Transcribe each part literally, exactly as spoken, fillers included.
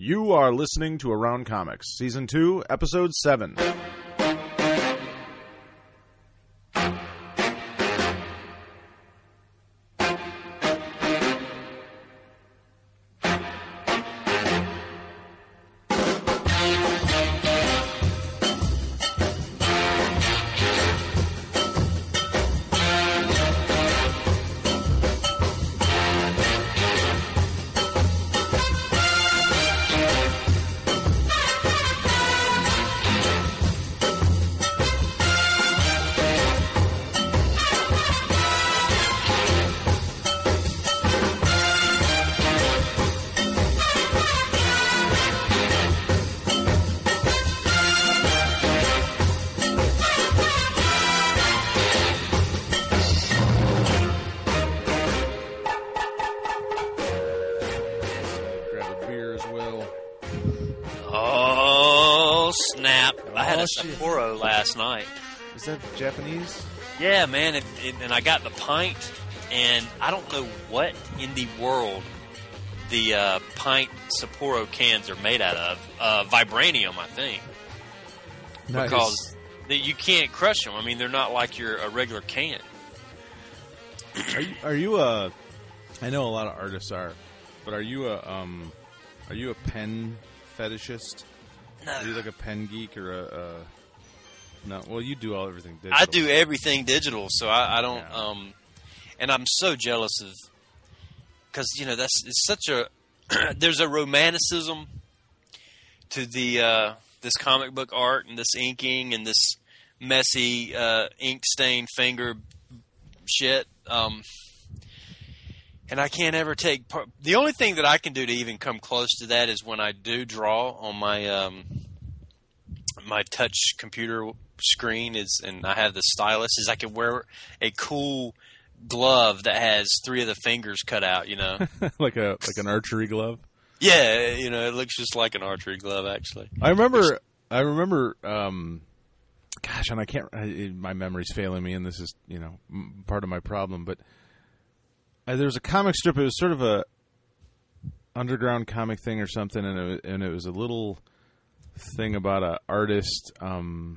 You are listening to Around Comics, Season two, Episode seven. Sapporo last night. Is that Japanese? Yeah, man, it, it, and I got the pint, and I don't know what in the world the uh, pint Sapporo cans are made out of. Uh, vibranium, I think. Nice. Because the, you can't crush them. I mean, they're not like your a regular can. Are you, are you a... I know a lot of artists are, but are you a um, are you a pen fetishist? No. Are you like a pen geek or a, a... No, well, you do all everything digital. I do everything digital, so I, I don't... Yeah. Um, and I'm so jealous of... Because, you know, that's it's such a... there's a romanticism to the uh, this comic book art and this inking and this messy uh, ink-stained finger shit. Um, and I can't ever take part... The only thing that I can do to even come close to that is when I do draw on my um, my touch computer screen, is, and I have the stylus, is I can wear a cool glove that has three of the fingers cut out, you know. like a like an archery glove? Yeah, you know, it looks just like an archery glove, actually. I remember, I remember, um, gosh, and I can't, I, my memory's failing me, and this is, you know, m- part of my problem, but uh, there was a comic strip, it was sort of a underground comic thing or something, and it, and it was a little thing about an artist, um,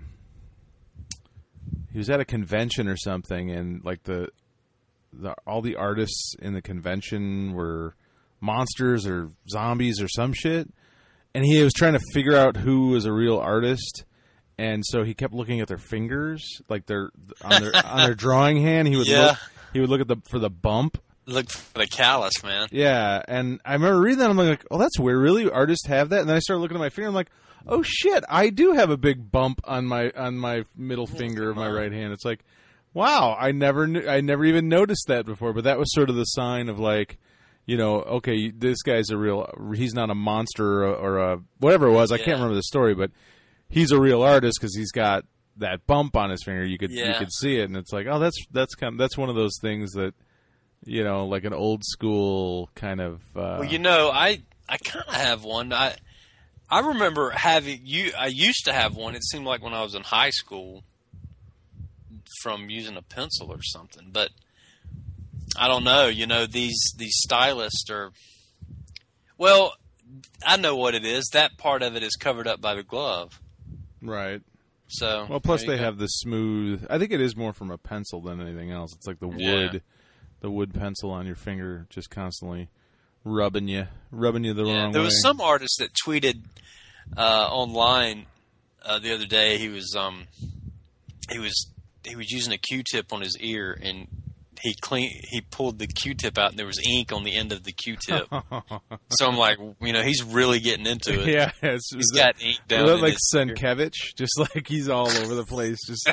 he was at a convention or something, and like the, the all the artists in the convention were monsters or zombies or some shit, and he was trying to figure out who was a real artist, and so he kept looking at their fingers, like their on their on their drawing hand. He would Yeah. look, he would look at the for the bump. Look for the callus, man. Yeah, and I remember reading that. I'm like, oh, that's weird. Really, artists have that? And then I started looking at my finger. I'm like, oh shit, I do have a big bump on my on my middle finger of my right hand. It's like, wow, I never knew, I never even noticed that before. But that was sort of the sign of like, you know, okay, this guy's a real. He's not a monster or, or a whatever it was. I Yeah. can't remember the story, but he's a real artist because he's got that bump on his finger. You could you Yeah. could see it, and it's like, oh, that's that's kind of, that's one of those things that, you know, like an old school kind of. Uh, Well, you know, I I kind of have one. I I remember having you. I used to have one. It seemed like when I was in high school, from using a pencil or something. But I don't know. You know, these these stylists are. Well, I know what it is. That part of it is covered up by the glove. right. So Well, plus there you they go. have the smooth. I think it is more from a pencil than anything else. It's like the wood, Yeah. the wood pencil on your finger, just constantly rubbing you, rubbing you the Yeah, wrong there way. was some artist that tweeted uh, online uh, the other day. He was um, he was he was using a Q-tip on his ear, and he clean he pulled the Q-tip out, and there was ink on the end of the Q-tip. So I'm like, you know, he's really getting into it. yeah, it's, He's is got that, ink is down. that in like his ear. Sienkiewicz, just like he's all over the place. Just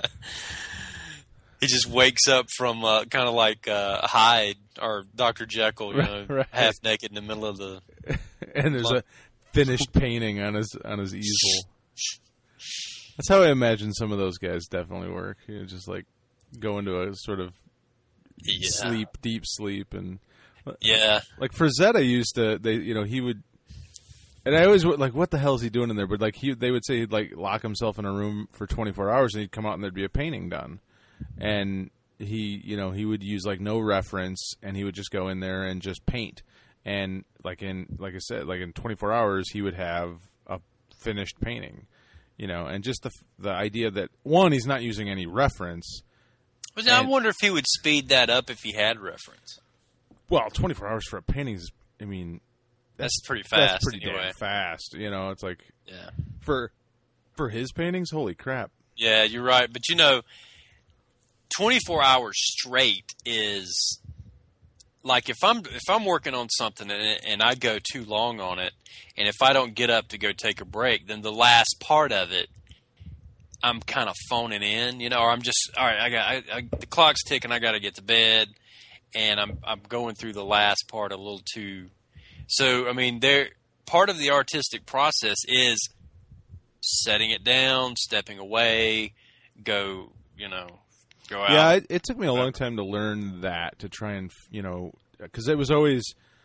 He just wakes up from uh, kind of like uh, Hyde or Doctor Jekyll, you know, Right. half naked in the middle of the. and there's a finished painting on his on his easel. That's how I imagine some of those guys definitely work. You know, just like go into a sort of Yeah. sleep, deep sleep, and Yeah. like Frazetta used to. They, you know, he would, and I always would like, what the hell is he doing in there? But like he, they would say he'd like lock himself in a room for twenty-four hours, and he'd come out and there'd be a painting done, and he, you know, he would use like no reference, and he would just go in there and just paint. and like in like I said, like in twenty-four hours, he would have a finished painting, you know, and just the the idea that one, he's not using any reference. Well, I wonder if he would speed that up if he had reference. Well, twenty-four hours for a painting is, I mean, that's, that's pretty fast. That's pretty anyway. damn fast. You know, it's like yeah. for for his paintings, holy crap. Yeah, you're right. But you know, twenty-four hours straight is like if I'm if I'm working on something and, and I go too long on it, and if I don't get up to go take a break, then the last part of it, I'm kind of phoning in, you know, or I'm just all right. I got I, I, the clock's ticking. I got to get to bed, and I'm I'm going through the last part a little too. So I mean, there part of the artistic process is setting it down, stepping away, go, you know, go out. Yeah, it, it took me a long time to learn that, to try and, you know, because it was always,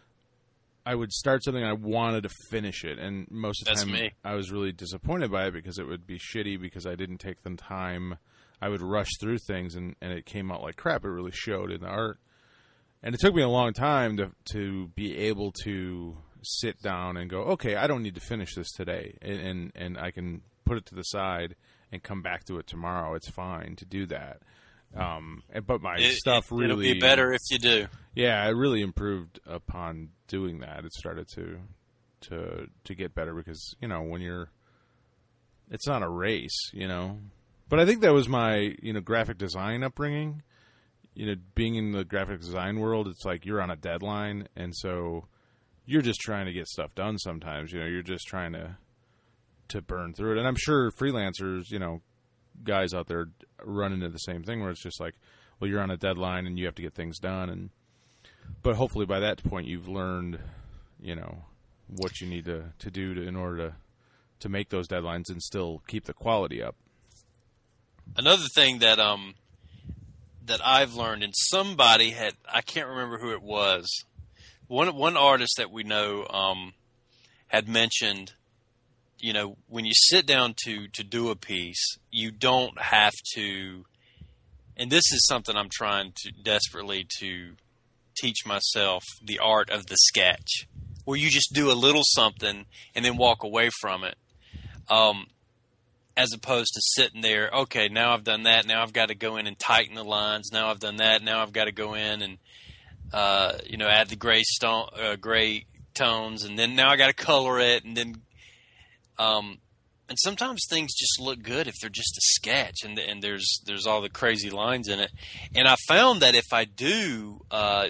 I would start something and I wanted to finish it, and most of the That's time me. I was really disappointed by it because it would be shitty because I didn't take the time. I would rush through things and, and it came out like crap. It really showed in the art. And it took me a long time to to be able to sit down and go, okay, I don't need to finish this today, and, and and I can put it to the side and come back to it tomorrow. It's fine to do that. Um, and, but my it, stuff it, really it'll be better if you do. Yeah, it really improved upon doing that. It started to to to get better because, you know, when you're, it's not a race, you know. But I think that was my, you know, graphic design upbringing. You know, being in the graphic design world, it's like you're on a deadline, and so you're just trying to get stuff done sometimes. You know, you're just trying to to burn through it. And I'm sure freelancers, you know, guys out there run into the same thing where it's just like, well, you're on a deadline and you have to get things done. And but hopefully by that point you've learned, you know, what you need to, to do to, in order to to make those deadlines and still keep the quality up. Another thing that um that I've learned, and somebody had, I can't remember who it was, one one artist that we know um, had mentioned, you know, when you sit down to, to do a piece, you don't have to, and this is something I'm trying to desperately to teach myself, the art of the sketch, where you just do a little something and then walk away from it. Um, as opposed to sitting there, okay, now I've done that, now I've got to go in and tighten the lines, now I've done that, now I've got to go in and, uh, you know, add the gray stone, uh, gray tones, and then now I got to color it, and then, um, and sometimes things just look good if they're just a sketch, and and there's there's all the crazy lines in it, and I found that if I do, uh,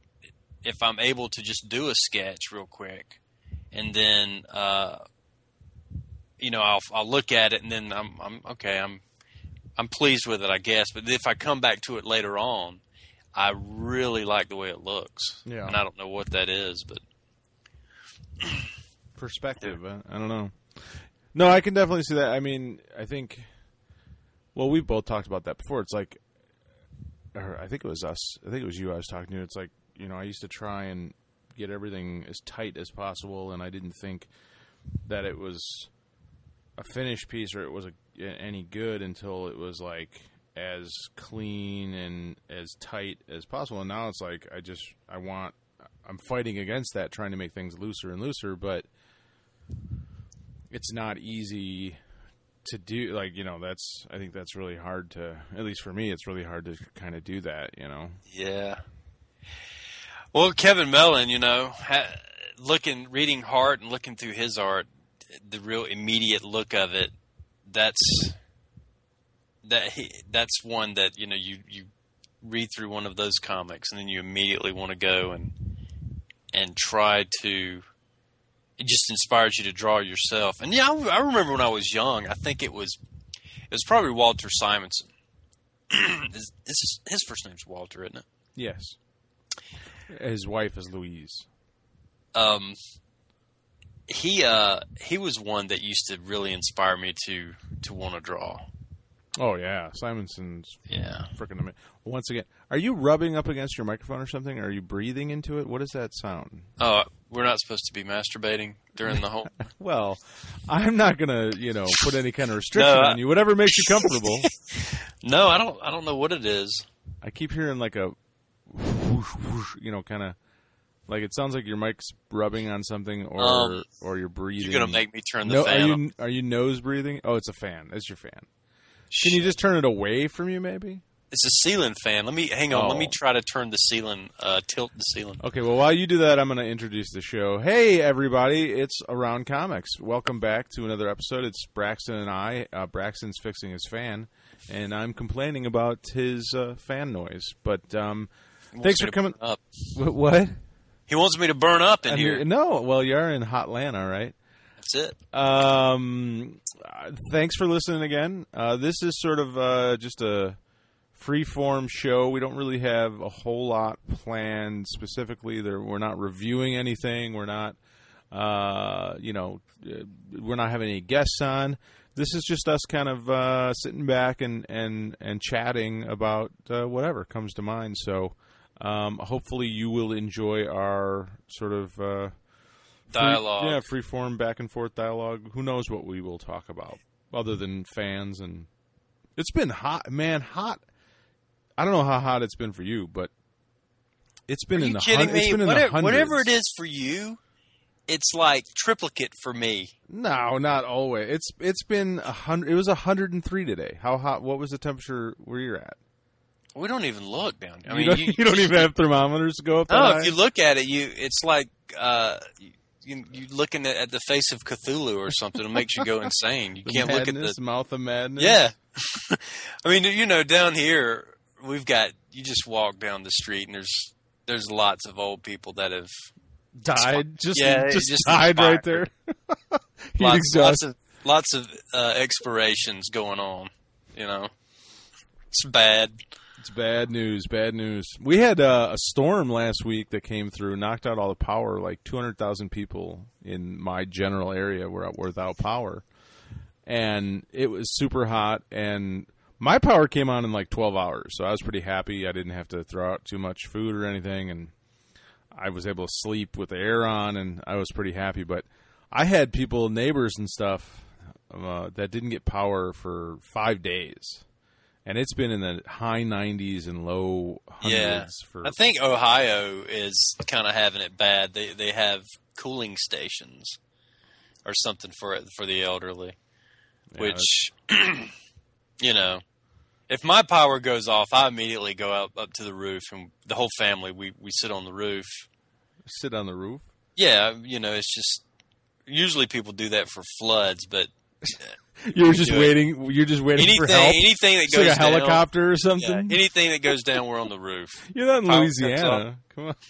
if I'm able to just do a sketch real quick, and then, uh, you know, I'll I'll look at it and then I'm I'm okay. I'm I'm pleased with it, I guess. But if I come back to it later on, I really like the way it looks. Yeah. And I don't know what that is, but perspective. Yeah. I don't know. No, I can definitely see that. I mean, I think. Well, we've both talked about that before. It's like, or I think it was us. I think it was you I was talking to. It's like, you know, I used to try and get everything as tight as possible, and I didn't think that it was a finished piece or it was a, any good until it was like as clean and as tight as possible. And now it's like I just I want I'm fighting against that, trying to make things looser and looser, but it's not easy to do. Like, you know, that's I think that's really hard to, at least for me, it's really hard to kind of do that, you know. Yeah. Well, Kevin Mellon, you know, ha- looking reading Hart and looking through his art, the real immediate look of it, that's that he, that's one that, you know, you, you read through one of those comics and then you immediately want to go and and try to, it just inspires you to draw yourself. And yeah, I, I remember when I was young, I think it was it was probably Walter Simonson. his, his, his first name's Walter, isn't it? Yes. His wife is Louise. Um He uh he was one that used to really inspire me to to want to draw. Oh yeah, Simonson's Yeah. freaking amazing. Once again, are you rubbing up against your microphone or something? Are you breathing into it? What does that sound? Oh, we're not supposed to be masturbating during the whole. Well, I'm not gonna, you know, put any kind of restriction No, I... on you. Whatever makes you comfortable. No, I don't. I don't know what it is. I keep hearing like a, whoosh, whoosh, you know, kind of Like it sounds like your mic's rubbing on something, or Um, or you're breathing. You're gonna make me turn the no, fan are you up. are you nose breathing? Oh, it's a fan. It's your fan. Can you just turn it away from you, maybe? It's a ceiling fan. Let me hang on. Oh. Let me try to turn the ceiling, uh, tilt the ceiling. Okay, well, while you do that, I'm going to introduce the show. Hey, everybody, it's Around Comics. Welcome back to another episode. It's Braxton and I. Uh, Braxton's fixing his fan, and I'm complaining about his uh, fan noise. But um, He wants thanks me for to coming. burn Up. Wh- What? He wants me to burn up in I here. mean, no, well, you're in Hotlanta, right? That's it. Um, uh, thanks for listening again. Uh, this is sort of uh, just a free-form show. We don't really have a whole lot planned specifically. There, we're not reviewing anything. We're not, uh, you know, uh, we're not having any guests on. This is just us kind of uh, sitting back and, and, and chatting about uh, whatever comes to mind. So um, hopefully you will enjoy our sort of uh, free- Dialogue. yeah, free-form back-and-forth dialogue. Who knows what we will talk about other than fans. And it's been hot, man, hot. I don't know how hot it's been for you, but it's been Are in you the kidding hun- it's me? been in Whatever, the hundreds. whatever it is for you, it's like triplicate for me. No, not always. It's it's been a hundred. It was a hundred and three today. How hot? What was the temperature where you're at? We don't even look down. I you mean, don't, you, you don't even have thermometers to go up. That No, high? if you look at it, you it's like uh, you you looking at, at the face of Cthulhu or something. It makes you go insane. You The can't look at madness, the mouth of madness. yeah. I mean, you know, down here we've got you just walk down the street and there's there's lots of old people that have died. Just Yeah, just, just died right there. expired. Heat lots, exhaust. lots of lots of uh, expirations going on. You know, it's bad. It's bad news. Bad news. We had uh, a storm last week that came through, knocked out all the power. Like two hundred thousand people in my general area were without power, and it was super hot. And my power came on in like twelve hours, so I was pretty happy. I didn't have to throw out too much food or anything, and I was able to sleep with the air on, and I was pretty happy. But I had people, neighbors and stuff, uh, that didn't get power for five days. And it's been in the high nineties and low hundreds Yeah, for. I think Ohio is kind of having it bad. They they have cooling stations or something for it for the elderly, Yeah, which you know, if my power goes off, I immediately go out up to the roof, and the whole family we we sit on the roof. sit on the roof. Yeah, you know, it's just usually people do that for floods, but You're just do it. waiting. You're just waiting anything for help. anything that It's goes like a down, helicopter or yeah, something. anything that goes down, we're on the roof. You're not in Power Louisiana. Come on,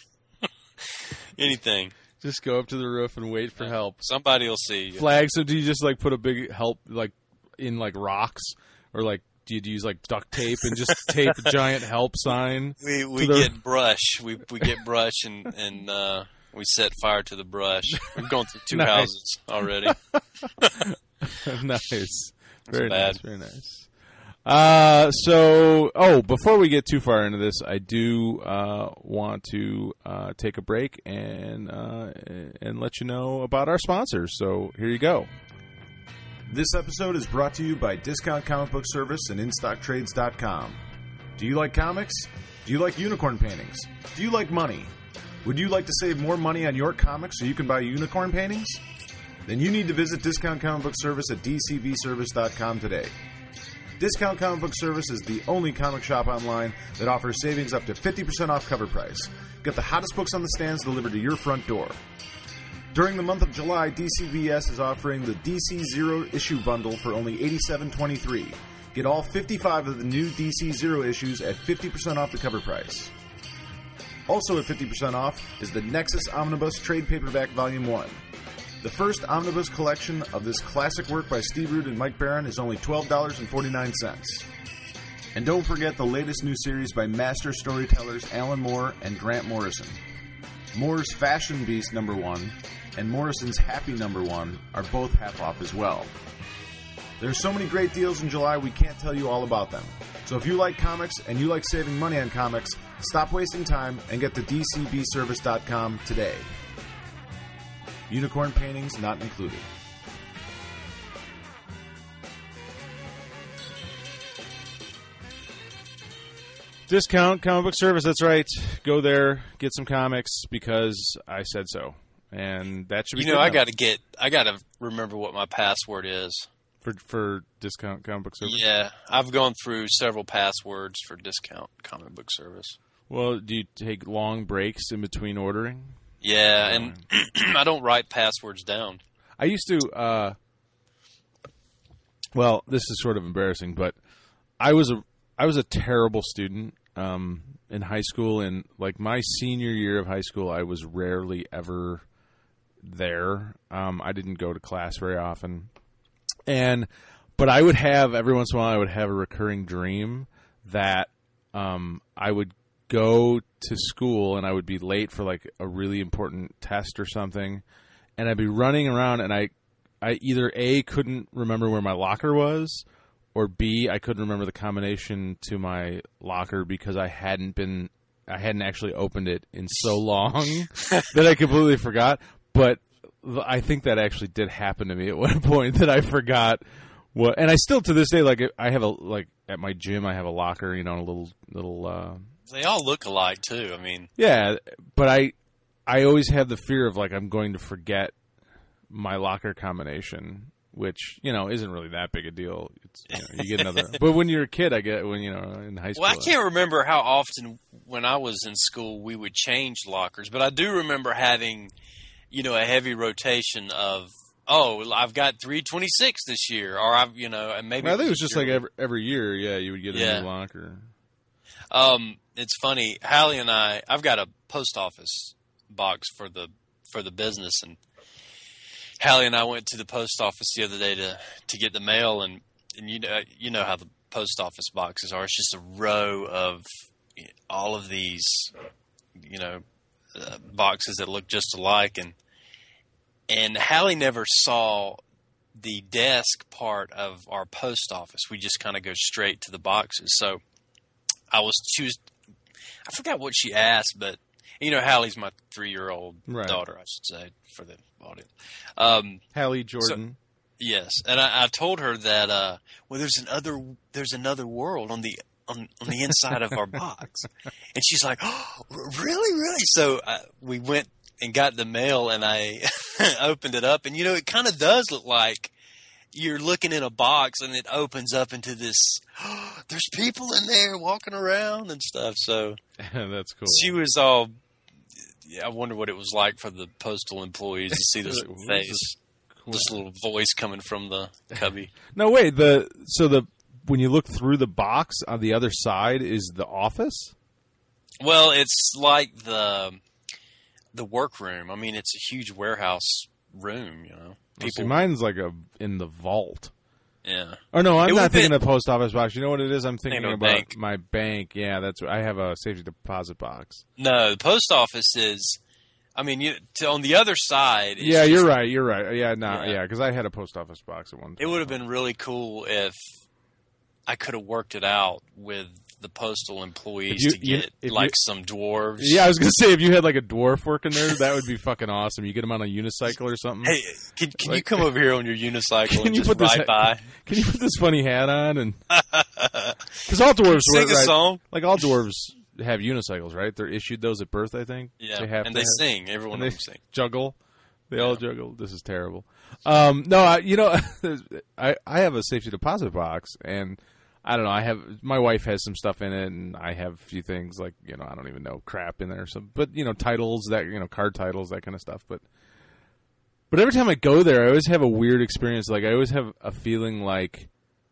Anything. just go up to the roof and wait for help. Somebody will see you. Flag. So do you just like put a big help like in like rocks, or like do you use like duct tape and just tape a giant help sign? We we the- get brush. We we get brush and and uh, we set fire to the brush. We've gone through two Nice. houses already. Nice. Very bad. nice. Very nice. Uh, so, oh, before we get too far into this, I do uh, want to uh, take a break and uh, and let you know about our sponsors. So here you go. This episode is brought to you by Discount Comic Book Service and In Stock Trades dot com. Do you like comics? Do you like unicorn paintings? Do you like money? Would you like to save more money on your comics so you can buy unicorn paintings? Then you need to visit Discount Comic Book Service at D C B service dot com today. Discount Comic Book Service is the only comic shop online that offers savings up to fifty percent off cover price. Get the hottest books on the stands delivered to your front door. During the month of July, D C B S is offering the D C Zero issue bundle for only eighty-seven twenty-three. Get all fifty-five of the new D C Zero issues at fifty percent off the cover price. Also at fifty percent off is the Nexus Omnibus Trade Paperback Volume one. The first omnibus collection of this classic work by Steve Rude and Mike Barron is only twelve dollars and forty-nine cents. And don't forget the latest new series by master storytellers Alan Moore and Grant Morrison. Moore's Fashion Beast number one and Morrison's Happy number one are both half off as well. There's so many great deals in July we can't tell you all about them. So if you like comics and you like saving money on comics, stop wasting time and get to D C B service dot com today. Unicorn paintings not included. Discount Comic Book Service, that's right. Go there, get some comics because I said so. And that should be You know, I got to get, I got to remember what my password is. For for Discount Comic Book Service? Yeah, I've gone through several passwords for Discount Comic Book Service. Well, do you take long breaks in between ordering? Yeah, and I don't write passwords down. I used to, uh, well, this is sort of embarrassing, but I was a I was a terrible student um, in high school, and like my senior year of high school, I was rarely ever there. Um, I didn't go to class very often, and but I would have every once in a while I would have a recurring dream that um, I would go to school and I would be late for like a really important test or something, and I'd be running around and I I either A, couldn't remember where my locker was, or B, I couldn't remember the combination to my locker because I hadn't been I hadn't actually opened it in so long that I completely forgot. But I think that actually did happen to me at one point, that I forgot what, and I still to this day, like I have a like at my gym I have a locker, you know, a little little uh They all look alike too. I mean, yeah, but I I always have the fear of like I'm going to forget my locker combination, which, you know, isn't really that big a deal. It's, you know, you get another. But when you're a kid, I get when, you know, in high school. well, I can't remember how often when I was in school we would change lockers, but I do remember having, you know, a heavy rotation of, oh, I've got three twenty-six this year, or I've, you know, and maybe I think it was just like every every year, yeah, you would get a Yeah. new locker. Um, it's funny. Hallie and I, I've got a post office box for the for the business, and Hallie and I went to the post office the other day to, to get the mail, and, and you know you know how the post office boxes are. It's just a row of all of these, you know, uh, boxes that look just alike, and and Hallie never saw the desk part of our post office. We just kind of go straight to the boxes. So I was she was I forgot what she asked, but you know, Hallie's my three-year-old Right. daughter, I should say, for the audience. Um, Hallie Jordan. yes, and I, I told her that uh, well, there's another there's another world on the on, on the inside of our box, and she's like, oh, really, really? So uh, we went and got the mail, and I opened it up, and you know, it kind of does look like you're looking in a box, and it opens up into this. Oh, there's people in there walking around and stuff. So That's cool. she was all. Yeah, I wonder what it was like for the postal employees to see this What is face, this? Cool. this little voice coming from the cubby. No, wait. The so the when you look through the box on the other side is the office. Well, it's like the the workroom. I mean, it's a huge warehouse room. You know, Well, people. see, mine's like a in the vault. yeah, Oh no, I'm It not would've thinking been- of the post office box. You know what it is? I'm thinking of a about bank. my bank. Yeah, that's I have a safety deposit box. no, the post office is. I mean, you, to, on the other side. it's Yeah, just- you're right. You're right. Yeah, no, Yeah. yeah, because I had a post office box at one time. It would have been really cool if I could have worked it out with the postal employees If you- to you- get if like you- some dwarves. Yeah, I was gonna say if you had like a dwarf working there, that would be fucking awesome. You get him on a unicycle or something. Hey, can, can you Like- come over here on your unicycle Can and you just put this ride by? Can you put this funny hat on and because all dwarves Sing work, a right? song. Like all dwarves have unicycles, right? They're issued those at birth, I think. Yeah, they have and to they have- sing. Everyone and of they them sing. juggle. They all Yeah. juggle. This is terrible. Um, no, I, you know, I I have a safety deposit box, and I don't know. I have my wife has some stuff in it, and I have a few things like you know I don't even know crap in there. So, but you know, titles that you know card titles that kind of stuff. But but every time I go there, I always have a weird experience. Like I always have a feeling like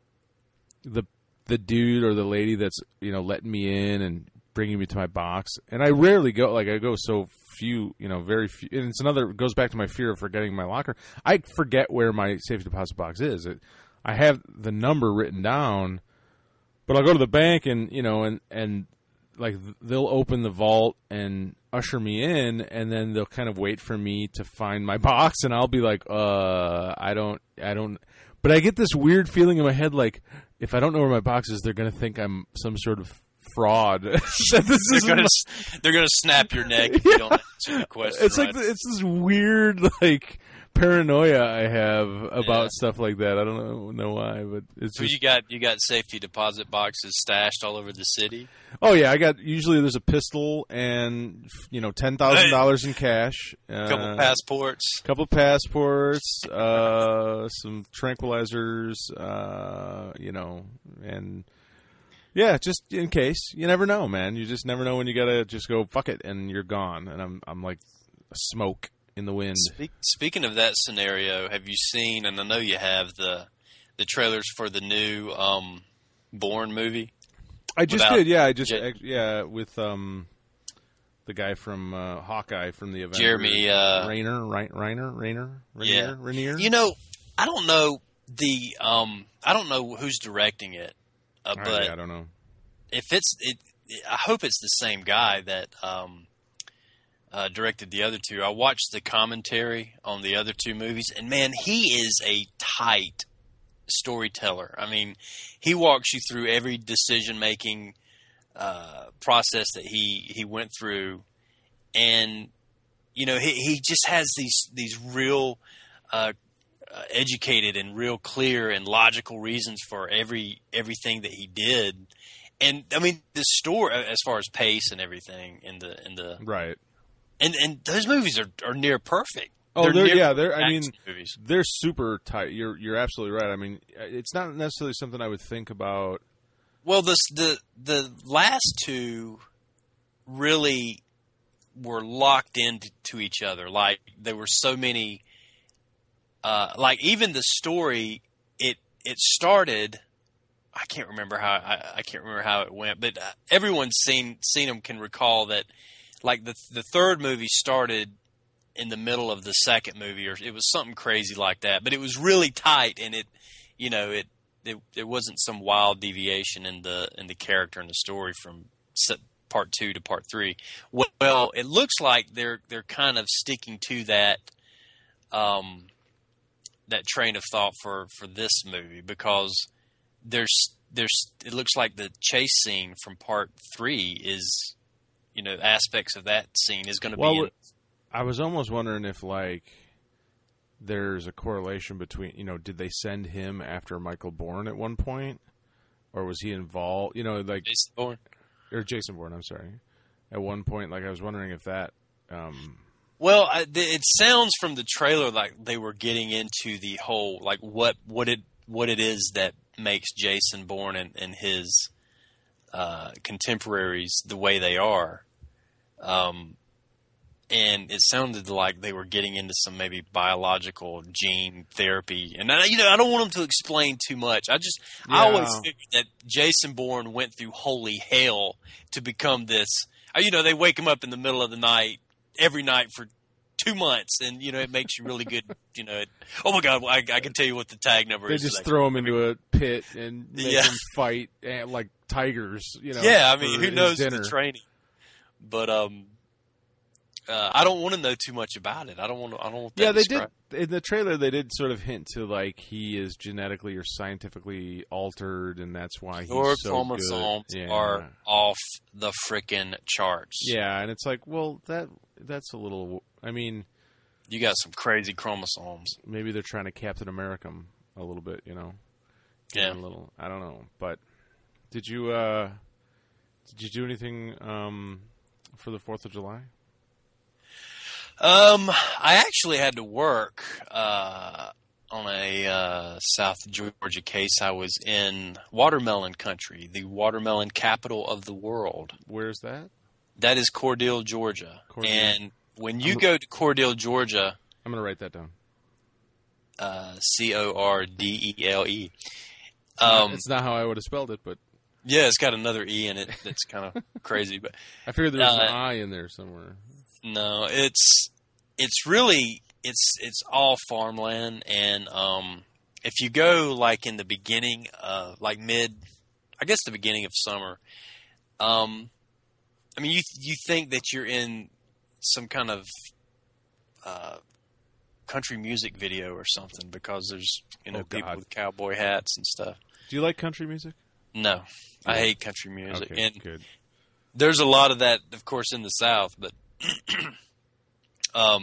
the the dude or the lady that's you know letting me in and bringing me to my box, and I rarely go. Like I go so few, you know, very few. And it's another it goes back to my fear of forgetting my locker. I forget where my safety deposit box is. It, I have the number written down, but I'll go to the bank and you know, and and like they'll open the vault and usher me in, and then they'll kind of wait for me to find my box, and I'll be like, uh, I don't, I don't. But I get this weird feeling in my head, like if I don't know where my box is, they're gonna think I'm some sort of fraud. That this They're isn't gonna my- s- they're gonna snap your neck if you don't answer the question. It's right. like the, it's this weird like paranoia I have about Yeah. stuff like that. I don't know, know why, but it's So just, you got you got safety deposit boxes stashed all over the city. oh yeah, I got, usually there's a pistol and, you know, ten thousand dollars in cash. A Uh, couple passports. couple passports, uh, some tranquilizers, uh, you know, and yeah, just in case. You never know, man. You just never know when you gotta just go fuck it and you're gone. And I'm I'm like smoke in the wind. Speak, speaking of that scenario, have you seen? And I know you have the the trailers for the new um, Bourne movie. I just Without did, yeah. I just J- ex- yeah with um the guy from uh, Hawkeye from the Avengers, Jeremy, uh, Rayner, Ray- Rayner, Rayner, Rainier, Yeah. Rainier. You know, I don't know the um, I don't know who's directing it, uh, I, but I don't know. if it's it, I hope it's the same guy that um, uh, directed the other two. I watched the commentary on the other two movies, and man, he is a tight storyteller. I mean, he walks you through every decision making uh, process that he he went through, and you know, he he just has these these real. Uh, Uh, educated and real clear and logical reasons for every everything that he did, and I mean the story as far as pace and everything in the in the Right. and and those movies are, are near perfect. Oh, they're, near yeah, they're. I mean, action movies. they're super tight. You're you're absolutely right. I mean, it's not necessarily something I would think about. Well, the the the last two really were locked into each other. Like there were so many. Uh, like even the story, it it started. I can't remember how I, I can't remember how it went, but uh, everyone's seen seen them can recall that. Like the the third movie started in the middle of the second movie, or it was something crazy like that. But it was really tight, and it, you know, it it, it wasn't some wild deviation in the in the character and the story from part two to part three. Well, it looks like they're they're kind of sticking to that. Um, that train of thought for, for this movie, because there's there's it looks like the chase scene from part three is, you know, aspects of that scene is going to Well, be in, I was almost wondering if like there's a correlation between, you know, did they send him after Michael Bourne at one point, or was he involved? You know, like Jason Bourne. or Jason Bourne. I'm sorry. At one point, like I was wondering if that. Um, Well, I, it sounds from the trailer like they were getting into the whole like what what it what it is that makes Jason Bourne and, and his uh, contemporaries the way they are, um, and it sounded like they were getting into some maybe biological gene therapy. And I, you know, I don't want them to explain too much. I just I Yeah. always figured that Jason Bourne went through holy hell to become this. You know, they wake him up in the middle of the night. Every night for two months, and you know it makes you really good. You know, it, oh my God, I, I can tell you what the tag number they is. just today. throw him into a pit and make Yeah. him fight eh, like tigers. You know. Yeah, I mean, for who his knows dinner. the training? But um, uh, I don't want to know too much about it. I don't want to. I don't want that Yeah, they described. did in the trailer. They did sort of hint to like he is genetically or scientifically altered, and that's why he's Your so chromosomes good. Yeah. are off the frickin' charts. Yeah, and it's like, well, that that's a little. I mean, You got some crazy chromosomes. maybe they're trying to Captain America 'em a little bit, you know. Give Yeah. him a little. I don't know, but did you uh, did you do anything um, for the Fourth of July? Um, I actually had to work uh, on a uh, South Georgia case. I was in watermelon country, the watermelon capital of the world. Where's that? That is Cordele, Georgia. Cordele. And when you I'm- go to Cordele, Georgia, I'm gonna write that down. uh, C O R D E L E. Um, it's not how I would have spelled it, but yeah, it's got another E in it. That's kind of crazy, but I figured there was Uh, an I in there somewhere. no, it's it's really it's it's all farmland, and um, if you go like in the beginning, uh, like mid, I guess the beginning of summer, um, I mean you you think that you're in some kind of uh, country music video or something because there's you know Oh, people God. with cowboy hats and stuff. Do you like country music? No, I Yeah. hate country music, Okay, and good. there's a lot of that, of course, in the South, but um,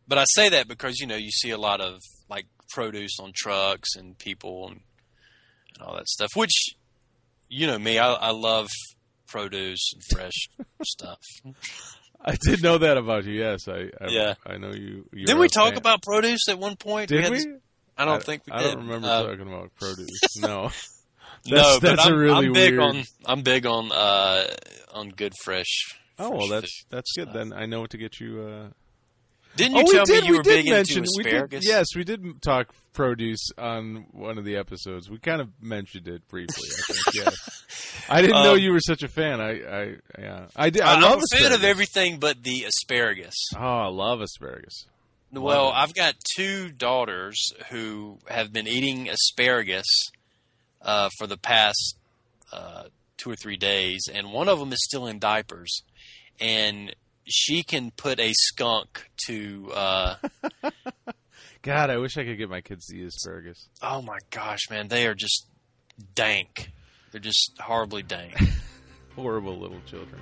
but I say that because, you know, you see a lot of, like, produce on trucks and people and, and all that stuff, which, you know me, I, I love produce and fresh stuff. I did know that about you. Yes, I. I Yeah. I know you. Didn't we talk fan. about produce at one point? Did we? we? This, I don't I, think we I did. don't remember uh, talking about produce. No. That's, no, but that's I'm, a really I'm big weird... on. I'm big on. Uh, on good fresh. Oh well, fresh that's that's good. Then I know what to get you. Uh... Didn't you oh, tell we did, me you we were did big mention, into we asparagus? Did, yes, we did talk produce on one of the episodes. We kind of mentioned it briefly. I think. Yeah. I didn't um, know you were such a fan. I, I, yeah, I did. I I'm love a asparagus. fan of everything but the asparagus. Oh, I love asparagus. Love well, it. I've got two daughters who have been eating asparagus uh, for the past uh, two or three days, and one of them is still in diapers, and she can put a skunk to. Uh, God, I wish I could get my kids to eat asparagus. Oh my gosh, man, they are just dank. They're just horribly dank. Horrible little children.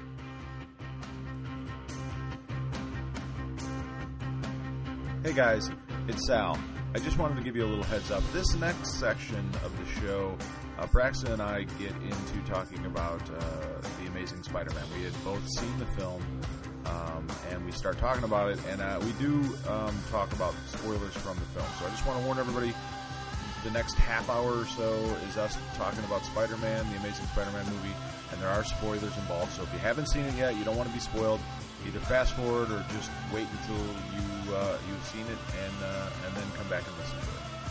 Hey guys, it's Sal. I just wanted to give you a little heads up. This next section of the show, uh, Braxton and I get into talking about uh, The Amazing Spider-Man. We had both seen the film, um, and we start talking about it, and uh, we do um, talk about spoilers from the film. So I just want to warn everybody, the next half hour or so is us talking about Spider-Man, The Amazing Spider-Man movie, and there are spoilers involved. So if you haven't seen it yet, you don't want to be spoiled, either fast forward or just wait until you, uh, you've seen it and, uh, and then come back and listen to it.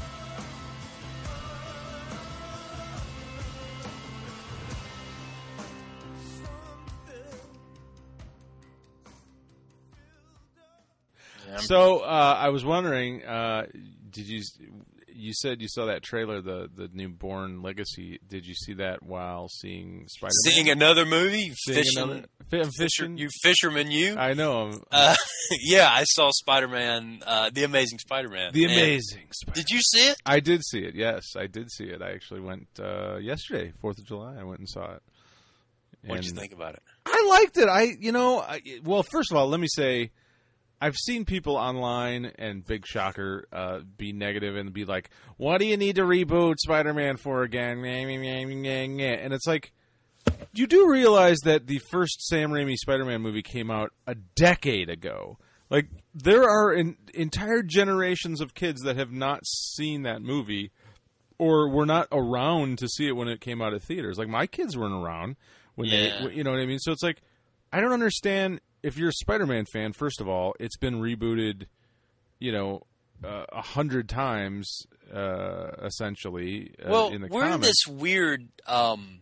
So uh, I was wondering, uh, did you? You said you saw that trailer, the the new Bourne Legacy. Did you see that while seeing Spider-Man? Seeing another movie, seeing fishing, another, f- fishing. You fisherman, you. I know. I'm, uh, yeah, I saw Spider-Man, uh, The Amazing Spider-Man. The Amazing Spider-Man. Did you see it? I did see it. Yes, I did see it. I actually went uh, yesterday, Fourth of July. I went and saw it. What did you think about it? I liked it. I, you know, I, well, first of all, let me say, I've seen people online, and big shocker, uh, be negative and be like, what do you need to reboot Spider-Man for again? And it's like, you do realize that the first Sam Raimi Spider-Man movie came out a decade ago. Like, there are an, entire generations of kids that have not seen that movie or were not around to see it when it came out of theaters. Like, my kids weren't around when yeah. they, you know what I mean? So it's like, I don't understand. If you're a Spider-Man fan, first of all, it's been rebooted, you know, uh, a hundred times, uh, essentially. Uh, well, in the we're comics. in this weird, um,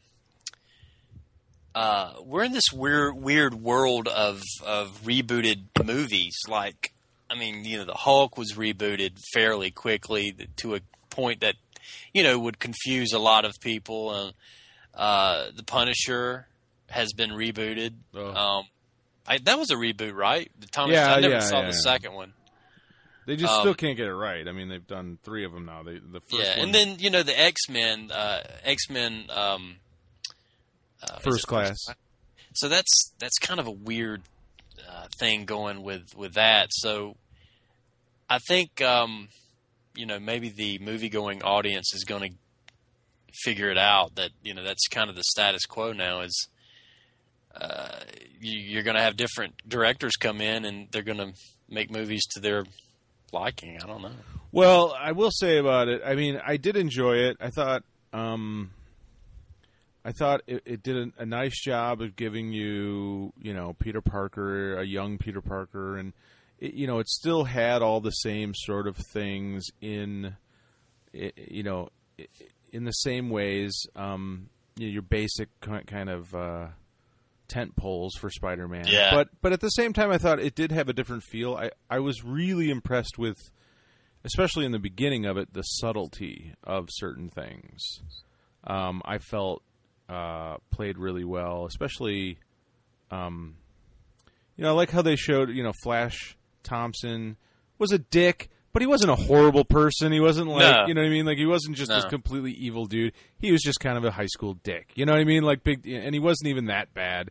uh, we're in this weird, weird world of of rebooted movies. Like, I mean, you know, the Hulk was rebooted fairly quickly to a point that, you know, would confuse a lot of people. Uh, uh, the Punisher has been rebooted. Oh. Um, I, that was a reboot, right? The Thomas, Yeah, I never yeah, saw yeah. the second one. They just um, still can't get it right. I mean, they've done three of them now. They, the first yeah, one, and then, you know, the X-Men, uh, X-Men, um, uh, First Class. First Class. So that's that's kind of a weird uh, thing going with, with that. So I think, um, you know, maybe the movie-going audience is going to figure it out that, you know, that's kind of the status quo now is, Uh, you, you're going to have different directors come in, and they're going to make movies to their liking. I don't know. Well, I will say about it. I mean, I did enjoy it. I thought, um, I thought it, it did a, a nice job of giving you, you know, Peter Parker, a young Peter Parker, and it, you know, it still had all the same sort of things in, you know, in the same ways. Um, you know, your basic kind of. Uh, tent poles for Spider-Man. Yeah. But but at the same time, I thought it did have a different feel. I, I was really impressed with, especially in the beginning of it, the subtlety of certain things. Um, I felt uh, played really well, especially, um, you know, I like how they showed, you know, Flash Thompson was a dick, but he wasn't a horrible person. He wasn't like, no. you know what I mean? Like, he wasn't just no. this completely evil dude. He was just kind of a high school dick. You know what I mean? Like, big, and he wasn't even that bad.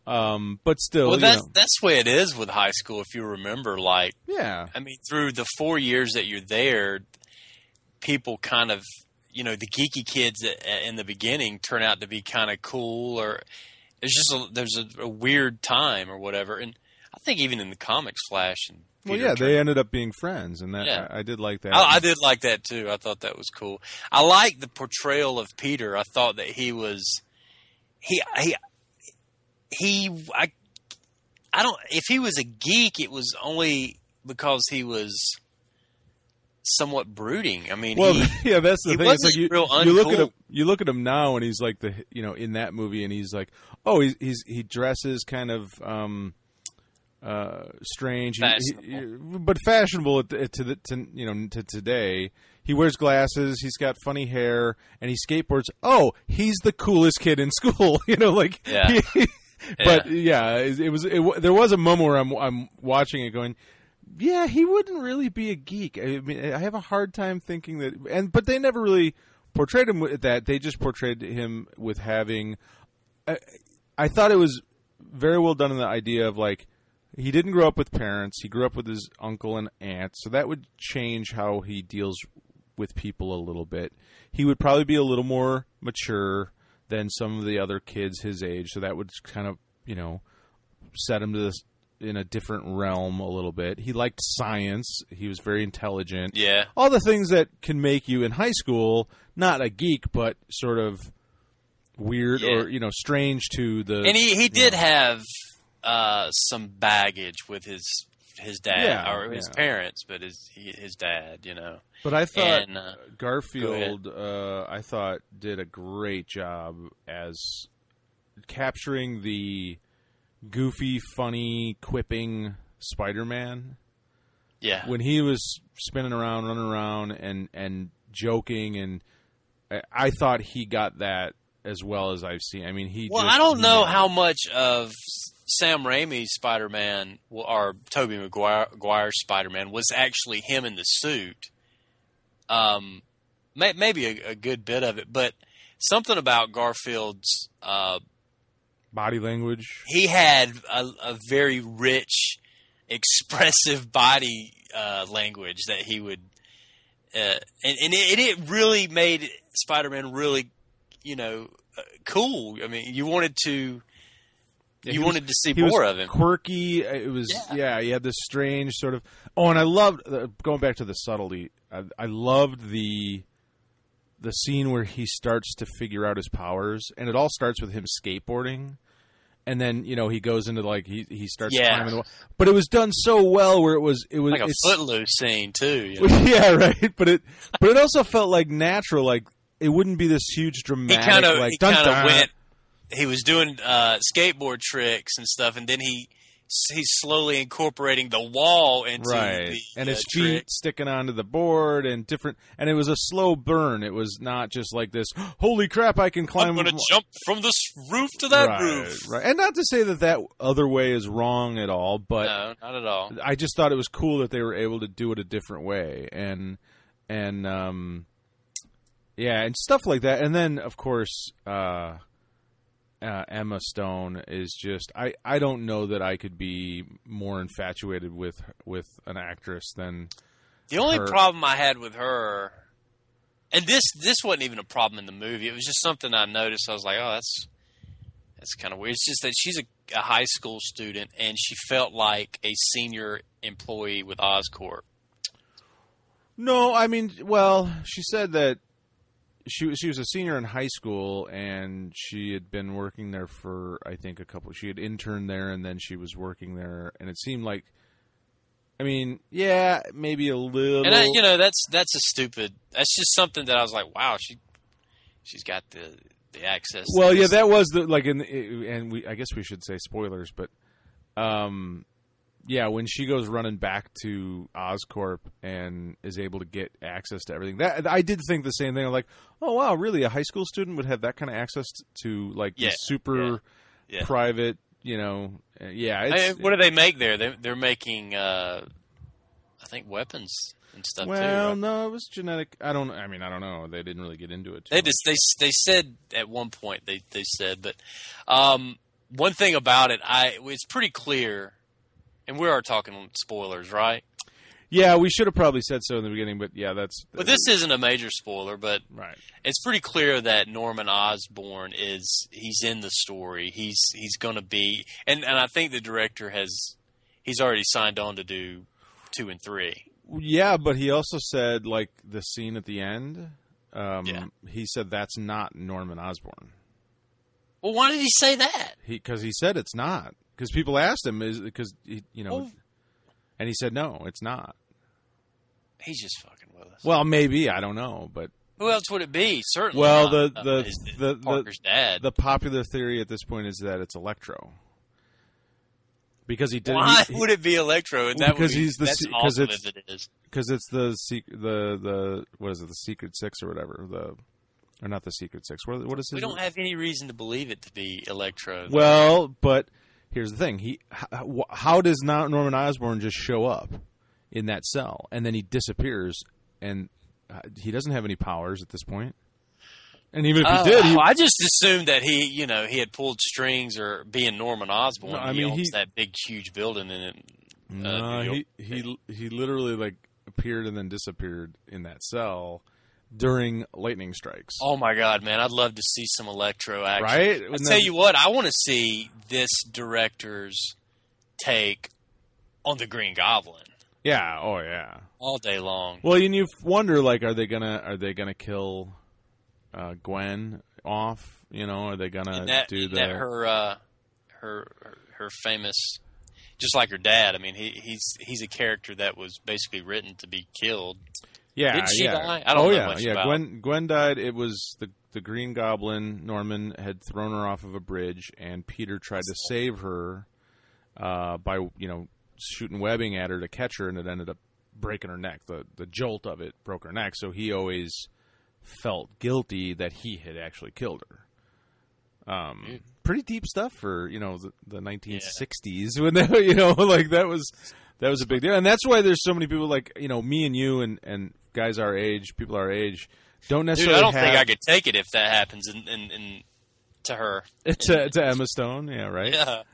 Um, but still, Well, that's you know, that's the way it is with high school. If you remember, like, yeah, I mean, through the four years that you're there, people kind of, you know, the geeky kids that, in the beginning turn out to be kind of cool, or there's just a, there's a, a weird time or whatever. And I think even in the comics, Flash and well, Peter yeah, turned- they ended up being friends, and that Yeah. I, I did like that. I, I did like that too. I thought that was cool. I like the portrayal of Peter. I thought that he was he he he. I I don't. If he was a geek, it was only because he was somewhat brooding. I mean, Well, he, yeah, that's the he thing. It's like wasn't you, real you look at uncool. him, you look at him now, and he's like the, you know, in that movie, and he's like, oh, he's, he's he dresses kind of um, uh, strange, He- he- Fashionable. but fashionable at the, to the to, you know to today. He wears glasses. He's got funny hair, and he skateboards. Oh, he's the coolest kid in school. You know, like, Yeah. he- but yeah, it, it was. It, wa- there was a moment where I'm I'm watching it, going, yeah, he wouldn't really be a geek. I mean, I have a hard time thinking that. And but they never really portrayed him with that. They just portrayed him with having. I, I thought it was very well done in the idea of like he didn't grow up with parents. He grew up with his uncle and aunt, so that would change how he deals with people a little bit. He would probably be a little more mature than some of the other kids his age, so that would kind of, you know, set him to this in a different realm a little bit. He liked science. He was very intelligent. Yeah. All the things that can make you in high school not a geek, but sort of weird Yeah. or, you know, strange to the. And he, he you did know. have uh, some baggage with his his dad Yeah, or his yeah. parents, but his his dad, you know. But I thought And, uh, Garfield, uh, I thought, did a great job as capturing the goofy, funny, quipping Spider-Man. Yeah. When he was spinning around, running around, and, and joking, and I, I thought he got that as well as I've seen. I mean, he. Well, just, I don't he know nailed how it. much of Sam Raimi's Spider-Man or Tobey Maguire, Maguire's Spider-Man was actually him in the suit. Um, may, maybe a, a good bit of it, but something about Garfield's. Uh, body language. he had a, a very rich, expressive body uh, language that he would, uh, and, and it, it really made Spider-Man really, you know, uh, cool. I mean, you wanted to, Yeah, you he was- wanted to see He more was of him. quirky. It was Yeah. yeah. He had this strange sort of. Oh, and I loved uh, going back to the subtlety. I, I loved the the scene where he starts to figure out his powers, and it all starts with him skateboarding, and then you know he goes into like he he starts Yeah. climbing the wall. But it was done so well where it was it was Like a it's, Footloose scene too. You know? yeah, right. But it but it also felt like natural. Like it wouldn't be this huge He dramatic. kind of like, he dun, kind of dun. went. He was doing uh, skateboard tricks and stuff, and then he he's slowly incorporating the wall into right, the, and his uh, feet trick. sticking onto the board and different. And it was a slow burn. It was not just like this. Holy crap! I can climb. I'm going to jump from this roof to that right, roof. right. And not to say that that other way is wrong at all, but No, not at all. I just thought it was cool that they were able to do it a different way, and and um, yeah, and stuff like that. And then of course. Uh, Uh, Emma Stone is just I, I don't know that I could be more infatuated with with an actress than The only her- problem I had with her, and this this wasn't even a problem in the movie. It was just something I noticed. I was like, oh, that's that's kind of weird. It's just that she's a, a high school student, and she felt like a senior employee with Oscorp. No, I mean, well, she said that she was she was a senior in high school, and she had been working there for I think a couple. She had interned there, and then she was working there, and it seemed like, I mean, yeah, maybe a little. And I, you know, that's that's a stupid. That's just something that I was like, wow, she she's got the the access. to Well, yeah, this. that was the like, in the, and we I guess we should say spoilers, but um, yeah, when she goes running back to Oscorp and is able to get access to everything, that I did think the same thing. I'm like, oh wow, really? A high school student would have that kind of access to like Yeah, the super yeah, yeah. private, you know? uh, Yeah, I it's, mean, what do they make there? They they're making, uh, I think, weapons and stuff well, too. Right? no, it was genetic. I don't. I mean, I don't know. They didn't really get into it. Too They much. just they they said at one point they they said, but um, one thing about it, I it's pretty clear, and we are talking spoilers, right? Yeah, we should have probably said so in the beginning, but yeah, that's. But this isn't a major spoiler, but right. It's pretty clear that Norman Osborn is he's in the story. He's he's going to be, and, and I think the director has he's already signed on to do two and three. Yeah, but he also said like the scene at the end. Um, Yeah. He said that's not Norman Osborn. Well, why did he say that? He because he said it's not because people asked him is because you know, Well- and he said no, it's not. He's just fucking with us. Well, maybe I don't know, but Who else would it be? Certainly. well, not, the uh, the his- the, Parker's the, dad. the popular theory at this point is that it's Electro because he did. Why he- he- would it be Electro? And Well, that would because be, he's the that's se- 'cause awesome it's- if it is. Because it's the sec- the the what is it? The Secret Six or whatever. The or not the Secret Six. What, what is his? We don't have any reason to believe it to be Electro. Well, but here's the thing. He how, how does not Norman Osborn just show up in that cell and then he disappears and uh, he doesn't have any powers at this point. And even if he Oh, did, he, I just assumed that he, you know, he had pulled strings, or being Norman Osborn, No, I he mean, owns he- that big, huge building in it. no, New York. he he he literally like appeared and then disappeared in that cell during lightning strikes. Oh my God, man! I'd love to see some Electro action. Right? I Wouldn't tell that- you what, I want to see this director's take on the Green Goblin Yeah. Oh yeah. all day long. Well, and you wonder like, are they gonna are they gonna kill uh, Gwen off? You know, are they gonna And that, do and the? that her, uh, her, her, her famous, just like her dad. I mean, he, he's he's a character that was basically written to be killed. Yeah, Didn't she yeah. die? I don't oh, know yeah, much yeah. about- Gwen Gwen died. It was the the Green Goblin. Norman had thrown her off of a bridge, and Peter tried to save her uh, by you know shooting webbing at her to catch her, and it ended up breaking her neck. The the jolt of it broke her neck. So he always felt guilty that he had actually killed her. Um, Dude. pretty deep stuff for you know the, the nineteen sixties when they, you know like that was that was a big deal, and that's why there's so many people like you know me and you and and guys our age, people our age, don't Dude, necessarily. I don't have, think I could take it if that happens in, in, in to her. to, to Emma Stone, yeah, right. Yeah.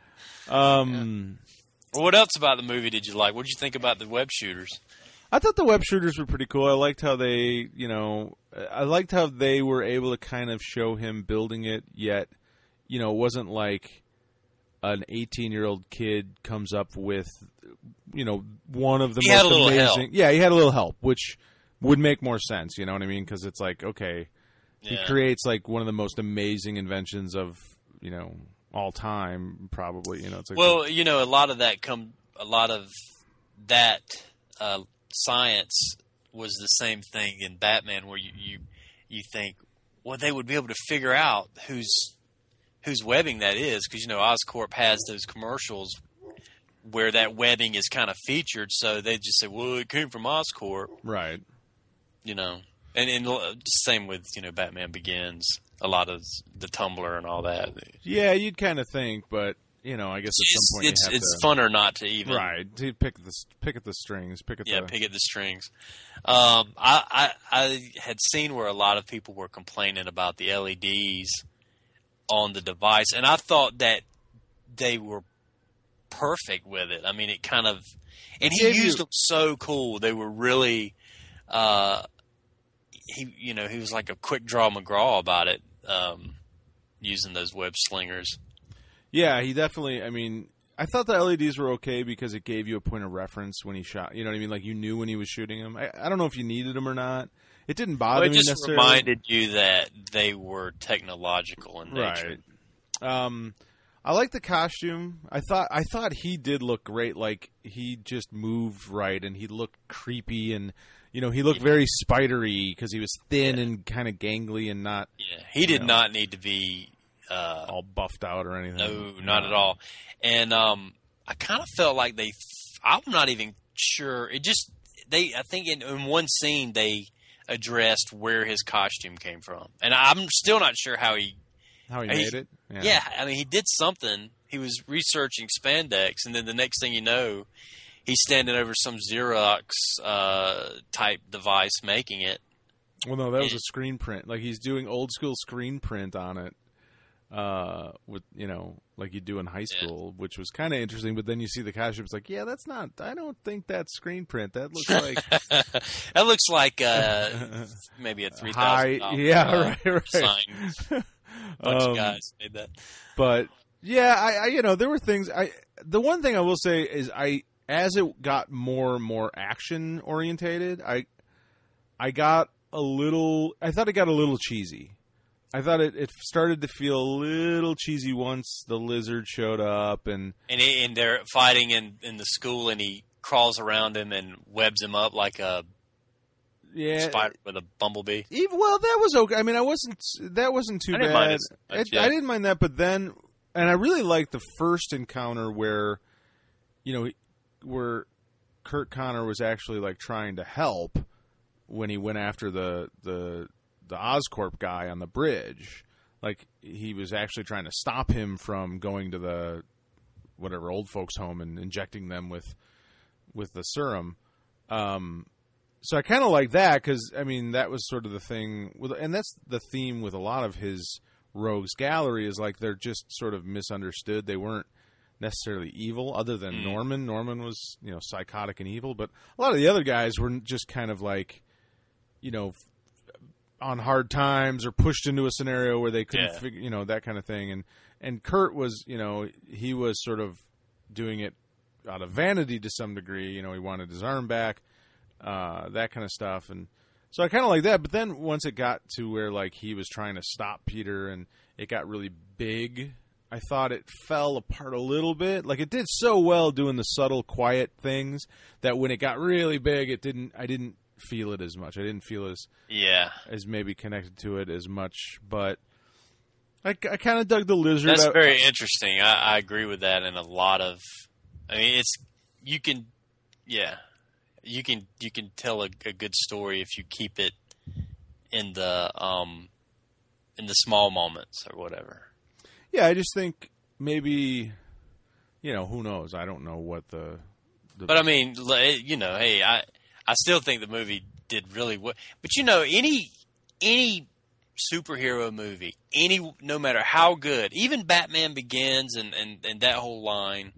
Um, Well, what else about the movie did you like? What did you think about the web shooters? I thought the web shooters were pretty cool. I liked how they, you know, I liked how they were able to kind of show him building it, yet, you know, it wasn't like an eighteen-year-old kid comes up with, you know, one of the He most had a little amazing. help. Yeah, he had a little help, which would make more sense. You know what I mean? Because it's like, okay, he Yeah. creates like one of the most amazing inventions of, you know, all time, probably. You know, it's like Well, you know, a lot of that come, a lot of that uh, science was the same thing in Batman, where you, you you think, well, they would be able to figure out whose whose webbing that is, because you know Oscorp has those commercials where that webbing is kind of featured, so they just say, well, it came from Oscorp, right. you know, and and uh, same with you know Batman Begins, a lot of the Tumblr and all that. Yeah, you'd kind of think, but you know, I guess at It's some point it's, you have it's to, funner not to even right to pick the pick at the strings, pick at Yeah, the pick at the strings. Um, I, I I had seen where a lot of people were complaining about the L E Ds on the device, and I thought that they were perfect with it. I mean, it kind of, and he gave used you- them so cool. They were really, uh, he you know he was like a quick draw McGraw about it, um, using those web slingers. Yeah, he definitely. I mean, I thought the L E Ds were okay because it gave you a point of reference when he shot. You know what I mean? Like you knew when he was shooting them. I, I don't know if you needed them or not. It didn't bother Well, it me just necessarily. reminded you that they were technological in nature. Right. Um, I like the costume. I thought I thought he did look great. Like he just moved right, and he looked creepy, and you know he looked very spidery because he was thin Yeah. and kind of gangly and not Yeah, he did know. not need to be. Uh, all buffed out or anything. no, not at all. And um, I kind of felt like they. I'm not even sure. It just they. I think in, in one scene they addressed where his costume came from, and I'm still not sure how he. How he He- made it? Yeah. I mean, he did something. He was researching spandex, and then the next thing you know, he's standing over some Xerox uh, type device making it. Well, no, that was Yeah. a screen print. Like he's doing old school screen print on it. uh, with you know, like you do in high school, yeah. which was kind of interesting. But then you see the costumes, like, yeah, that's not. I don't think that's screen print. That looks like that looks like uh, maybe a three thousand dollars. Yeah, uh, right, right. Sign. Bunch um, of guys made that. But yeah, I, I, you know, there were things. I the one thing I will say is, I as it got more and more action orientated, I I got a little. I thought it got a little cheesy. I thought it, it started to feel a little cheesy once the lizard showed up, and and, he, and they're fighting in, in the school, and he crawls around him and webs him up like a yeah spider with a bumblebee. Even, well, that was okay. I mean, I wasn't that wasn't too I didn't bad. Mind it, I, yeah. I didn't mind that, but then, and I really liked the first encounter where, you know, where Kurt Connor was actually like trying to help when he went after the the. the Oscorp guy on the bridge. Like, he was actually trying to stop him from going to the whatever old folks home and injecting them with with the serum. Um, so I kind of like that because, I mean, that was sort of the thing with, and that's the theme with a lot of his rogues gallery is like they're just sort of misunderstood. They weren't necessarily evil other than mm. Norman. Norman was, you know, psychotic and evil, but a lot of the other guys were just kind of like, you know, on hard times or pushed into a scenario where they couldn't yeah. figure, you know, that kind of thing. And, and Kurt was, you know, he was sort of doing it out of vanity to some degree. You know, he wanted his arm back, uh, that kind of stuff. And so I kind of like that. But then once it got to where like he was trying to stop Peter and it got really big, I thought it fell apart a little bit. Like it did so well doing the subtle, quiet things that when it got really big, it didn't, I didn't, feel it as much. I didn't feel as yeah as maybe connected to it as much, but I, I kind of dug the lizard. That's out. very interesting. I, I agree with that in a lot of. I mean, it's you can, yeah, you can you can tell a, a good story if you keep it in the um in the small moments or whatever. Yeah, I just think maybe, you know, who knows? I don't know what the. the but I mean, you know, hey, I. I still think the movie did really well. But, you know, any any superhero movie, any no matter how good, even Batman Begins and, and, and that whole line,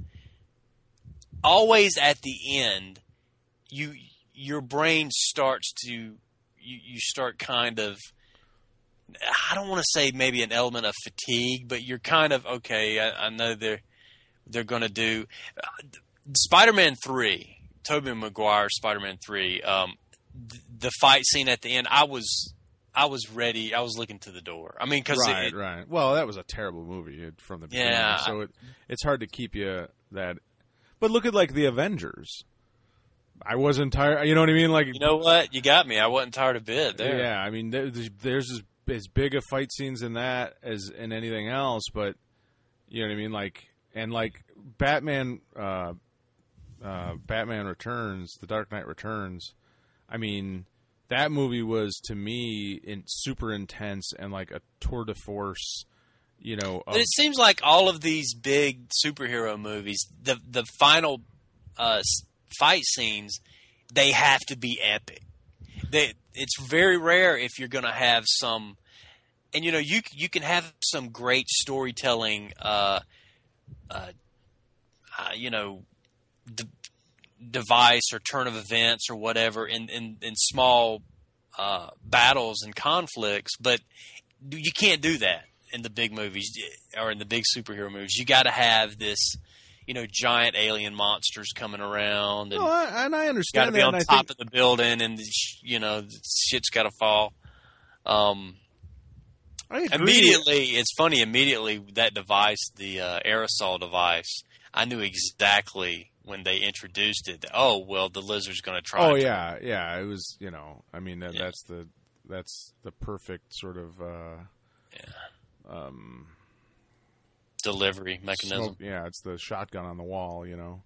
always at the end, you your brain starts to, you, you start kind of, I don't want to say maybe an element of fatigue, but you're kind of, okay, I, I know they're, they're going to do. Uh, Spider-Man three. Tobey Maguire, Spider-Man three, um, th- the fight scene at the end, I was, I was ready. I was looking to the door. I mean, because right, it, right. Well, that was a terrible movie from the beginning, yeah, so it it's hard to keep you that. But look at like the Avengers. I wasn't tired. You know what I mean? Like, you know what? You got me. I wasn't tired a bit there. Yeah, I mean, there's, there's as, as big a fight scenes in that as in anything else, but you know what I mean? Like, and like Batman. Uh, Uh, Batman Returns, The Dark Knight Returns. I mean, that movie was to me in, super intense and like a tour de force. You know, of, but it seems like all of these big superhero movies, the the final uh, fight scenes, they have to be epic. They, it's very rare if you're going to have some, and you know, you you can have some great storytelling. Uh, uh, uh, you know. De- device or turn of events or whatever in, in, in small uh, battles and conflicts, but you can't do that in the big movies or in the big superhero movies. You got to have this, you know, giant alien monsters coming around, and, no, I, and I understand got to be that, on and top I think, of the building, and you know, shit's got to fall. Um, I agree. Immediately, it's funny. Immediately, that device, the uh, aerosol device, I knew exactly when they introduced it. Oh well, the lizard's going to try. Oh to yeah, yeah. It was, you know, I mean, that, yeah. that's the that's the perfect sort of uh, yeah. um, delivery mechanism. Smoke, yeah, it's the shotgun on the wall. You know.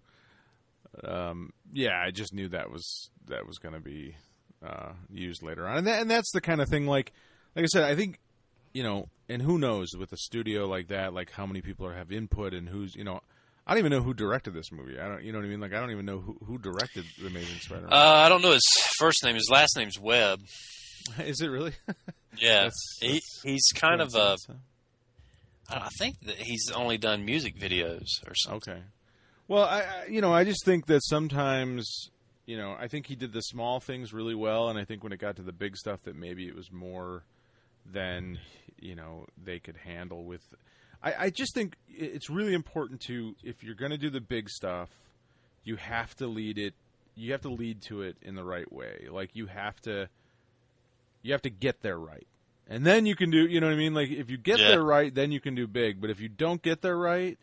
Um, yeah, I just knew that was that was going to be uh, used later on, and that, and that's the kind of thing. Like, like I said, I think. You know, and who knows with a studio like that, like how many people are, have input and who's, you know, I don't even know who directed this movie. I don't, you know what I mean? Like, I don't even know who, who directed The Amazing Spider-Man. Uh, I don't know his first name. His last name's Webb. Is it really? Yeah, that's, he, that's he's kind of a. I think that he's only done music videos or something. Okay. Well, I, I you know I just think that sometimes you know I think he did the small things really well, and I think when it got to the big stuff that maybe it was more than you know they could handle with. I, I just think it's really important to, if you're going to do the big stuff, you have to lead it. You have to lead to it in the right way. Like you have to, you have to get there right, and then you can do. You know what I mean? Like if you get Yeah. there right, then you can do big. But if you don't get there right,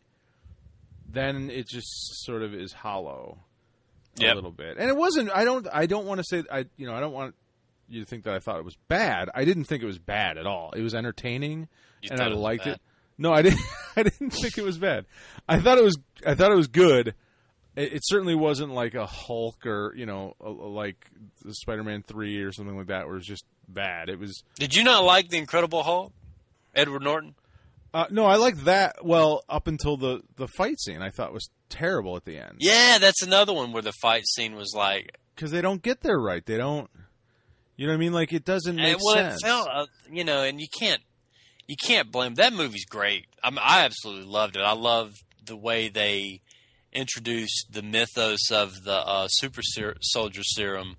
then it just sort of is hollow a Yep. little bit. And it wasn't. I don't. I don't want to say. I you know. I don't want you to think that I thought it was bad. I didn't think it was bad at all. It was entertaining, You and thought I it was liked bad? it. No, I didn't. I didn't think it was bad. I thought it was. I thought it was good. It, it certainly wasn't like a Hulk or you know, a, a, like the Spider-Man three or something like that, where it's just bad. It was. Did you not like the Incredible Hulk, Edward Norton? Uh, no, I liked that. Well, up until the the fight scene, I thought was terrible at the end. Yeah, that's another one where the fight scene was like, Because they don't get there right. They don't. You know what I mean? Like it doesn't make and, well, sense. it felt, uh, you know, and you can't, you can't blame that movie's great. I mean, I absolutely loved it. I love the way they introduced the mythos of the uh, super ser- soldier serum.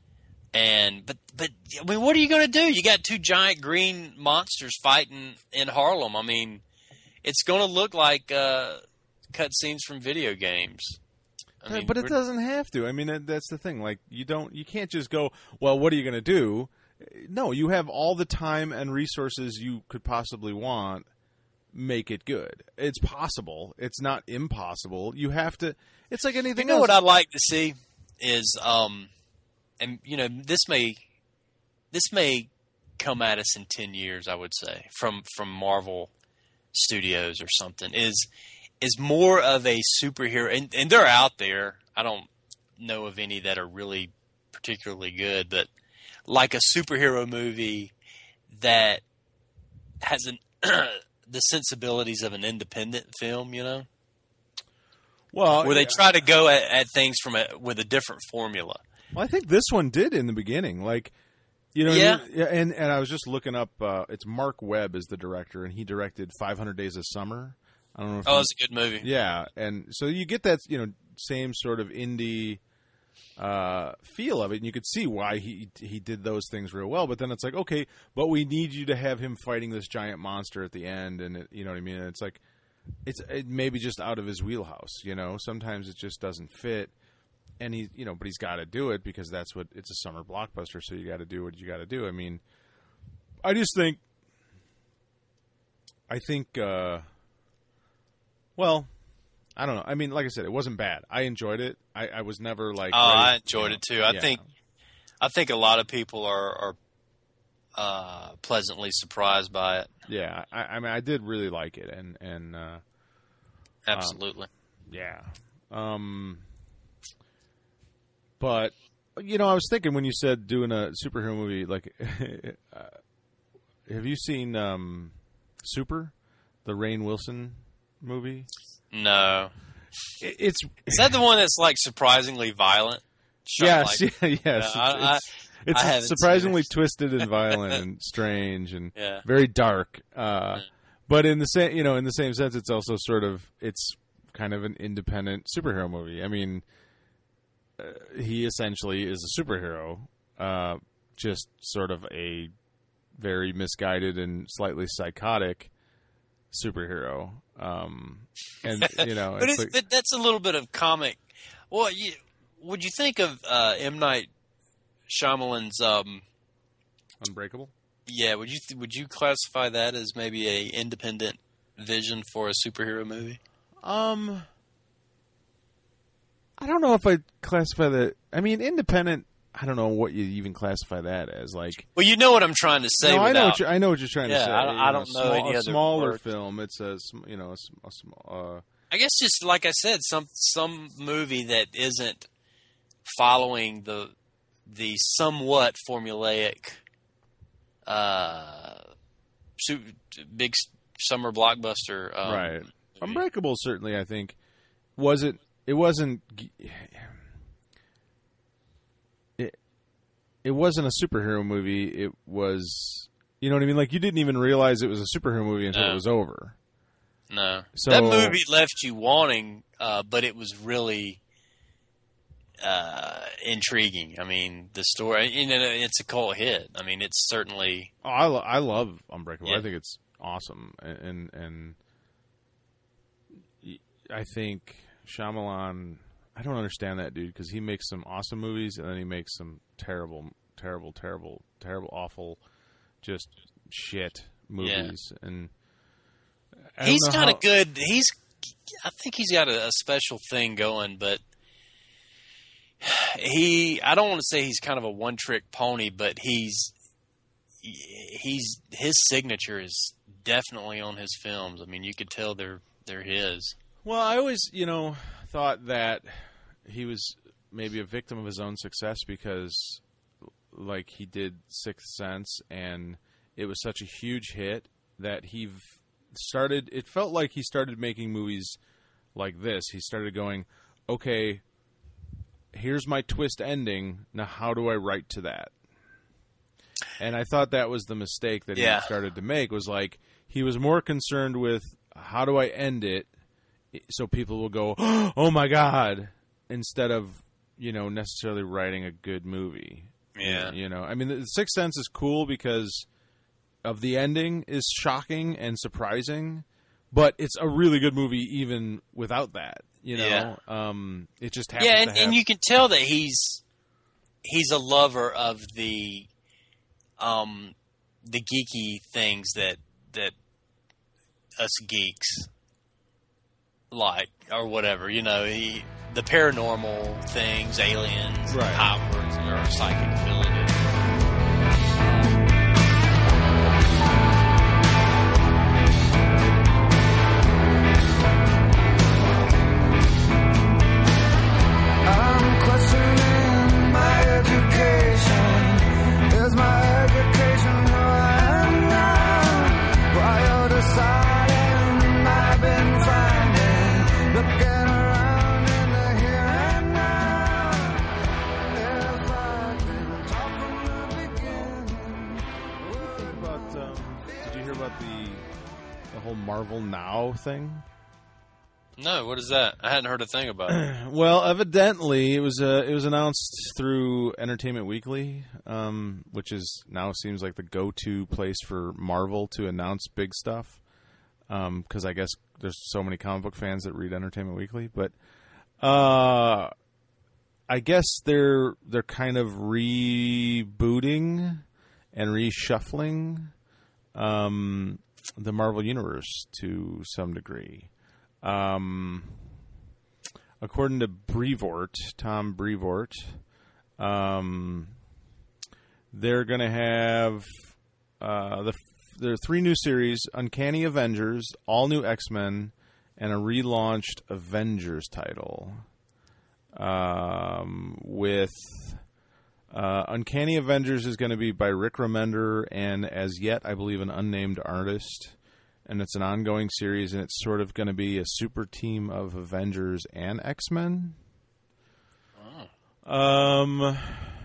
And but but I mean, what are you going to do? You got two giant green monsters fighting in Harlem. I mean, it's going to look like uh, cutscenes from video games. I mean, but it we're- doesn't have to. I mean, that- that's the thing. Like you don't. You can't just go. Well, what are you going to do? No, you have all the time and resources you could possibly want. Make it good. It's possible. It's not impossible. You have to. It's like You anything know else. what I'd like to see is, um, and you know, this may this may come at us in ten years. I would say from from Marvel Studios or something is is more of a superhero, and, and they're out there. I don't know of any that are really particularly good, but like a superhero movie that has an the sensibilities of an independent film, you know. well, Where they yeah. try to go at, at things from a, with a different formula. Well, I think this one did in the beginning. Like, you know, what I Yeah. mean? yeah. And and I was just looking up. Uh, it's Mark Webb is the director, and he directed five hundred Days of Summer. I don't know. If Oh, you- it's a good movie. yeah, and so you get that you know same sort of indie uh, feel of it, and you could see why he he did those things real well. But then it's like, okay, but we need you to have him fighting this giant monster at the end, and it, you know what I mean. And it's like it's it maybe just out of his wheelhouse. You know, sometimes it just doesn't fit. And he, you know, but he's got to do it because that's what it's a summer blockbuster. So you got to do what you got to do. I mean, I just think, I think, uh, well, I don't know. I mean, like I said, it wasn't bad. I enjoyed it. I, I was never like, Oh, ready- I enjoyed you it know, too. I yeah. think, I think a lot of people are, are uh, pleasantly surprised by it. yeah. I, I mean, I did really like it, and and uh, Absolutely. yeah. Um, but you know, I was thinking when you said doing a superhero movie, like, uh, have you seen um, Super, the Rainn Wilson movie? no, It, it's is that the one that's like surprisingly violent? Shot yes, like- yeah, yes. No, I- it's it's, I haven't it's seen surprisingly it. twisted and violent and strange and Yeah. very dark. Uh, but in the same, you know, in the same sense, it's also sort of it's kind of an independent superhero movie. I mean, uh, he essentially is a superhero, uh, just sort of a very misguided and slightly psychotic superhero. Um, and you know, but, it's it's, like- but that's a little bit of comic. Well, you, would you think of uh, M. Night Shyamalan's? Um, Unbreakable. yeah, would you would you classify that as maybe a independent vision for a superhero movie? Um, I don't know if I classify that. I mean, independent. I don't know what you even classify that as. Like, Well, you know what I'm trying to say. no, I know without- what you're, I know what you're trying Yeah, to say. I don't- You I don't know small, any a other smaller word. film. It's a sm- you know a, sm- a small. Uh, I guess just like I said, some some movie that isn't following the the somewhat formulaic uh, su- big s- summer blockbuster. Um, right. movie. Unbreakable certainly. I think was it. It wasn't. g- It it wasn't a superhero movie. It was. You know what I mean? Like you didn't even realize it was a superhero movie until No. it was over. No. So, that movie left you wanting, uh, but it was really uh, intriguing. I mean, the story, you know, it's a cult hit. I mean, it's certainly. Oh, I, lo- I love Unbreakable. Yeah. I think it's awesome, and, and and I think Shyamalan. I don't understand that dude because he makes some awesome movies and then he makes some terrible, terrible, terrible, terrible, awful, just shit movies. Yeah. And I he's don't know kind of how... good. He's, I think he's got a, a special thing going, but he. I don't want to say he's kind of a one-trick pony, but he's he's his signature is definitely on his films. I mean, you could tell they're they're his. Well, I always, you know, thought that he was maybe a victim of his own success because, like, he did Sixth Sense, and it was such a huge hit that he started. It felt like he started making movies like this. He started going, okay, here's my twist ending. Now, how do I write to that? And I thought that was the mistake that yeah. he started to make. Was like he was more concerned with how do I end it, so people will go, oh my God, instead of, you know, necessarily writing a good movie. Yeah. You know, I mean, The Sixth Sense is cool because of the ending is shocking and surprising, but it's a really good movie even without that. You know, yeah. um, it just happens. Yeah, and, to have... and you can tell that he's he's a lover of the um the geeky things that that us geeks like or whatever. You know, he the paranormal things, aliens, right. powers, or psychic abilities. I'm questioning my education. Is my education who I am now? While you're deciding, I've been finding, looking around in the here and now. If I can talk from the beginning. About, um, did you hear about the the whole Marvel Now thing? No, what is that? I hadn't heard a thing about it. Well, evidently it was uh, it was announced through Entertainment Weekly, um, which is now seems like the go-to place for Marvel to announce big stuff. Because um, I guess there's so many comic book fans that read Entertainment Weekly, but uh, I guess they're they're kind of rebooting and reshuffling um, the Marvel Universe to some degree. Um, according to Brevoort, Tom Brevoort, um, they're going to have uh, the there are three new series: Uncanny Avengers, all new X-Men, and a relaunched Avengers title. Um, with uh, Uncanny Avengers is going to be by Rick Remender and, as yet, I believe, an unnamed artist. And it's an ongoing series, and it's sort of going to be a super team of Avengers and X-Men. Oh. Um,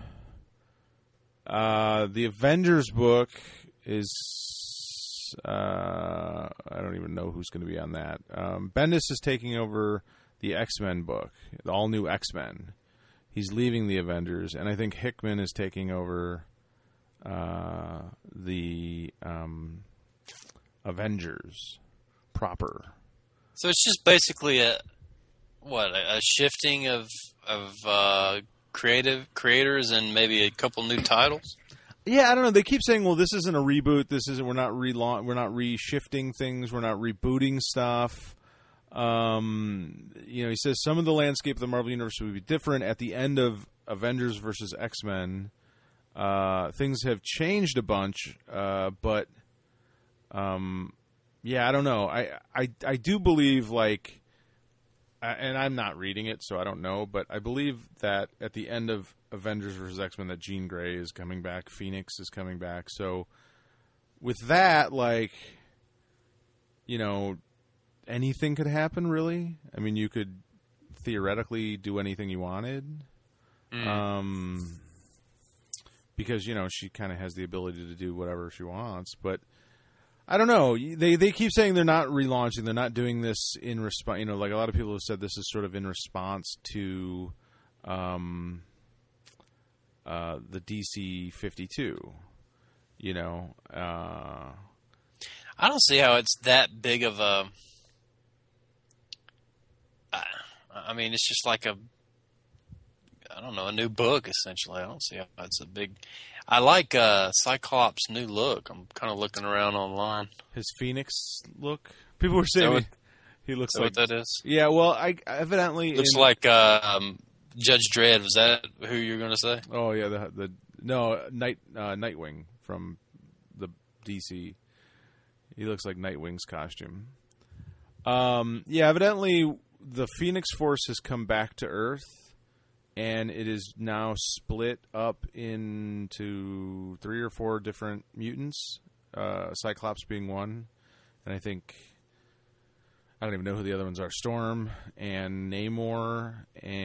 uh, the Avengers book is... Uh, I don't even know who's going to be on that. Um, Bendis is taking over the X-Men book, the all-new X-Men. He's leaving the Avengers, and I think Hickman is taking over uh, the... Um, Avengers proper. So it's just basically a what a, a shifting of of uh, creative creators and maybe a couple new titles. Yeah, I don't know. They keep saying, "Well, this isn't a reboot. This isn't. We're not relaunch. We're not reshifting things. We're not rebooting stuff." Um, you know, he says some of the landscape of the Marvel Universe will be different at the end of Avengers versus X-Men. Uh, things have changed a bunch, uh, but. Um, yeah, I don't know. I, I, I do believe, like, and I'm not reading it, so I don't know, but I believe that at the end of Avengers versus X-Men that Jean Grey is coming back, Phoenix is coming back. So with that, like, you know, anything could happen, really. I mean, you could theoretically do anything you wanted. Mm. Um, because, you know, she kind of has the ability to do whatever she wants, but I don't know. They they keep saying they're not relaunching. They're not doing this in response. You know, like a lot of people have said, this is sort of in response to um, uh, the D C fifty-two. You know, uh, I don't see how it's that big of a. I, I mean, it's just like a. I don't know, a new book essentially. I don't see how it's a big. I like uh, Cyclops' new look. I'm kind of looking around online. his Phoenix look. People were saying what- he, he looks Is that like what that is? Yeah, well, I evidently Looks in- like uh, um, Judge Dredd. Was that who you were going to say? Oh yeah, the the no night uh, Nightwing from the D C. He looks like Nightwing's costume. Um, yeah, evidently the Phoenix Force has come back to Earth, and it is now split up into three or four different mutants. Uh, Cyclops being one, and I think I don't even know who the other ones are. Storm and Namor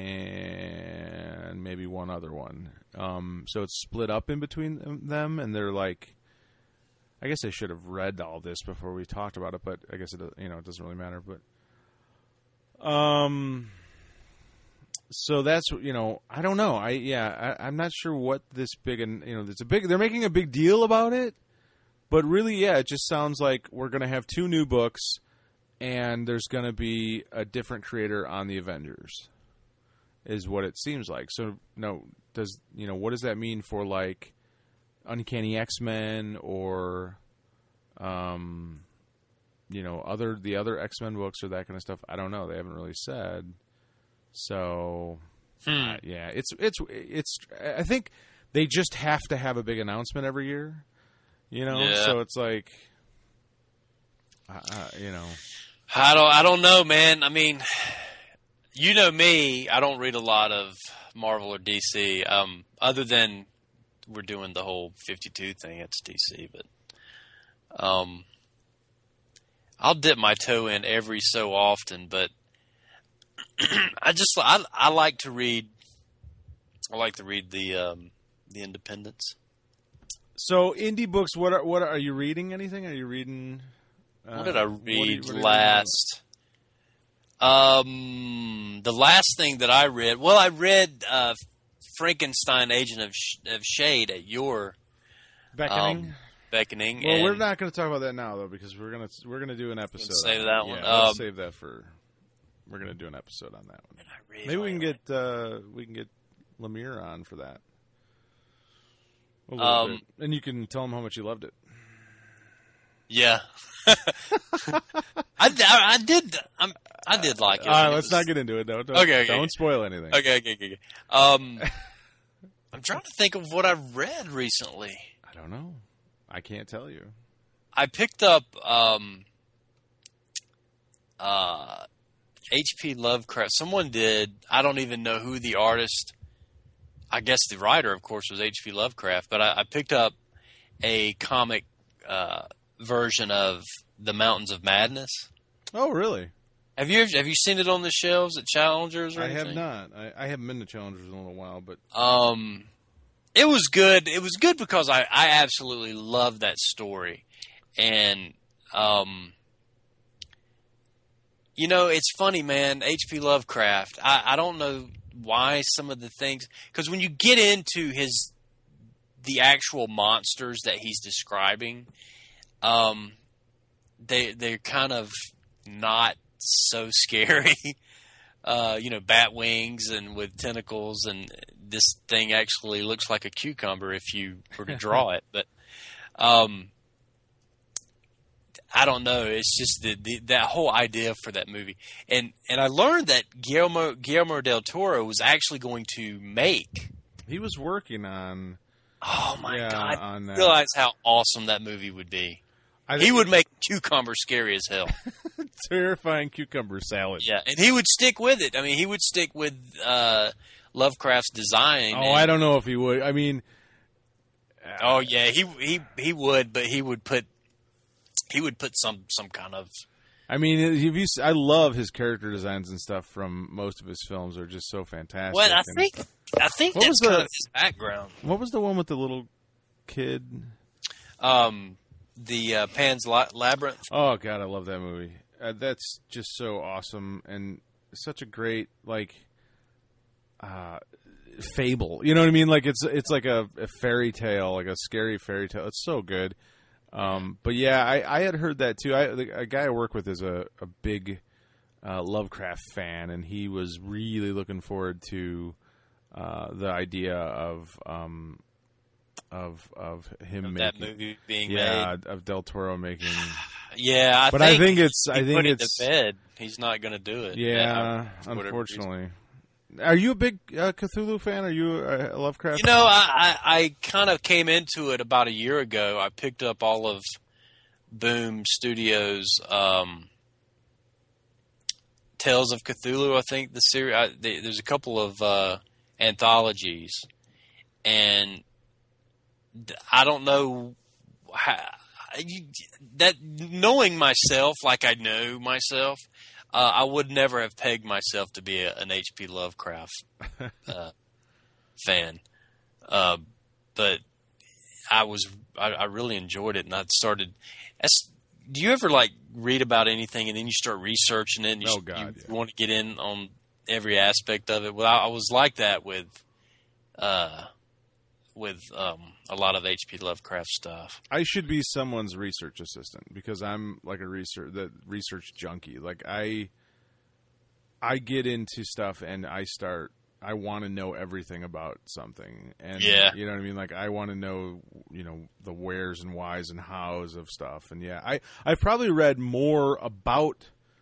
and maybe one other one. Um, so it's split up in between them, and they're like, I guess I should have read all this before we talked about it, but I guess it, you know, it doesn't really matter. But, um, so that's, you know, I don't know. I, yeah, I, I'm not sure what this big, and you know, it's a big, they're making a big deal about it, but really, yeah, it just sounds like we're going to have two new books, and there's going to be a different creator on the Avengers, is what it seems like. So, no, does, you know, what does that mean for, like, Uncanny X-Men or, um, you know, other the other X-Men books or that kind of stuff? I don't know. They haven't really said. So, Hmm. uh, yeah, it's it's it's. I think they just have to have a big announcement every year, you know. Yeah. So it's like, uh, uh, you know, I don't. I don't know, man. I mean, you know me. I don't read a lot of Marvel or D C. Um, other than we're doing the whole fifty-two thing. It's D C, but um, I'll dip my toe in every so often. But I just I I like to read. I like to read the um, the Independents. so indie books. What are what are, are you reading? Anything? Are you reading? Uh, What did I what are you- read what are you last? Um, the last thing that I read. Well, I read uh, Frankenstein, Agent of Sh- of Shade at your Beckoning. um, beckoning. Well, and we're not going to talk about that now, though, because we're gonna we're gonna do an episode. save on that it. one? Yeah, we'll Um, save that for. We're going to do an episode on that one. I read Maybe we can lately. get uh, we can get Lemire on for that. A little Um, bit. And you can tell him how much you loved it. Yeah, I, I, I did. I'm, I did like it. All right, It let's was- not get into it. Don't, don't, Okay, okay, don't okay. spoil anything. Okay, okay, okay. okay. Um, I'm trying to think of what I read recently. I don't know. I can't tell you. I picked up um, uh, H P Lovecraft. Someone did. I don't even know who the artist. I guess the writer, of course, was H P Lovecraft. But I, I picked up a comic uh, version of The Mountains of Madness. Oh, really? Have you have you seen it on the shelves at Challengers or I anything? have not. I, I haven't been to Challengers in a little while, but Um, it was good. It was good because I, I absolutely love that story. And, um, you know, it's funny, man. H P Lovecraft, I, I don't know why some of the things, because when you get into his, the actual monsters that he's describing, um, they, they're kind of not so scary. Uh, you know, bat wings and with tentacles, and this thing actually looks like a cucumber if you were to draw it. But um, I don't know. It's just the, the, that whole idea for that movie. And and I learned that Guillermo, Guillermo del Toro was actually going to make. he was working on. Oh, my Yeah, God. on I that. realize how awesome that movie would be. I He would make cucumber scary as hell. terrifying cucumber salad. Yeah, and he would stick with it. I mean, he would stick with uh, Lovecraft's design. Oh, and- I don't know if he would. I mean, Oh yeah, he he he would, but he would put he would put some some kind of I mean, if you, I love his character designs and stuff from most of his films. Are just so fantastic. What I And- think I think What that's was kind the- of his background. What was the one with the little kid? Um, the uh, Pan's La- Labyrinth. Oh God, I love that movie. Uh, that's just so awesome and such a great like uh, fable. You know what I mean? Like it's it's like a, a fairy tale, like a scary fairy tale. It's so good. Um, but yeah, I, I had heard that too. I, the, a guy I work with is a, a big uh, Lovecraft fan, and he was really looking forward to uh, the idea of um, of of him Of making that movie being yeah made. of Del Toro making. Yeah, I But think I think it's he I think put it it's to bed. He's not going to do it. yeah. for whatever Unfortunately, are you a big uh, Cthulhu fan? Are you a, a Lovecraft? You know, I, I, I kind of came into it about a year ago. I picked up all of Boom Studios' um, Tales of Cthulhu. I think the series. I, they, there's a couple of uh, anthologies, and I don't know how, you, that. Knowing myself, like I know myself, uh, I would never have pegged myself to be a, an H P Lovecraft uh, fan. Uh, but I was, I, I really enjoyed it, and I started. That's, do you ever like read about anything and then you start researching it, and you, Oh, God, you yeah. want to get in on every aspect of it? Well, I, I was like that with, uh, with um, a lot of H P Lovecraft stuff. I should be someone's research assistant because I'm like a research the research junkie. Like I, I get into stuff and I start. I want to know everything about something, and Yeah. you know what I mean. Like I want to know, you know, the wheres and whys and hows of stuff. And yeah, I I've probably read more about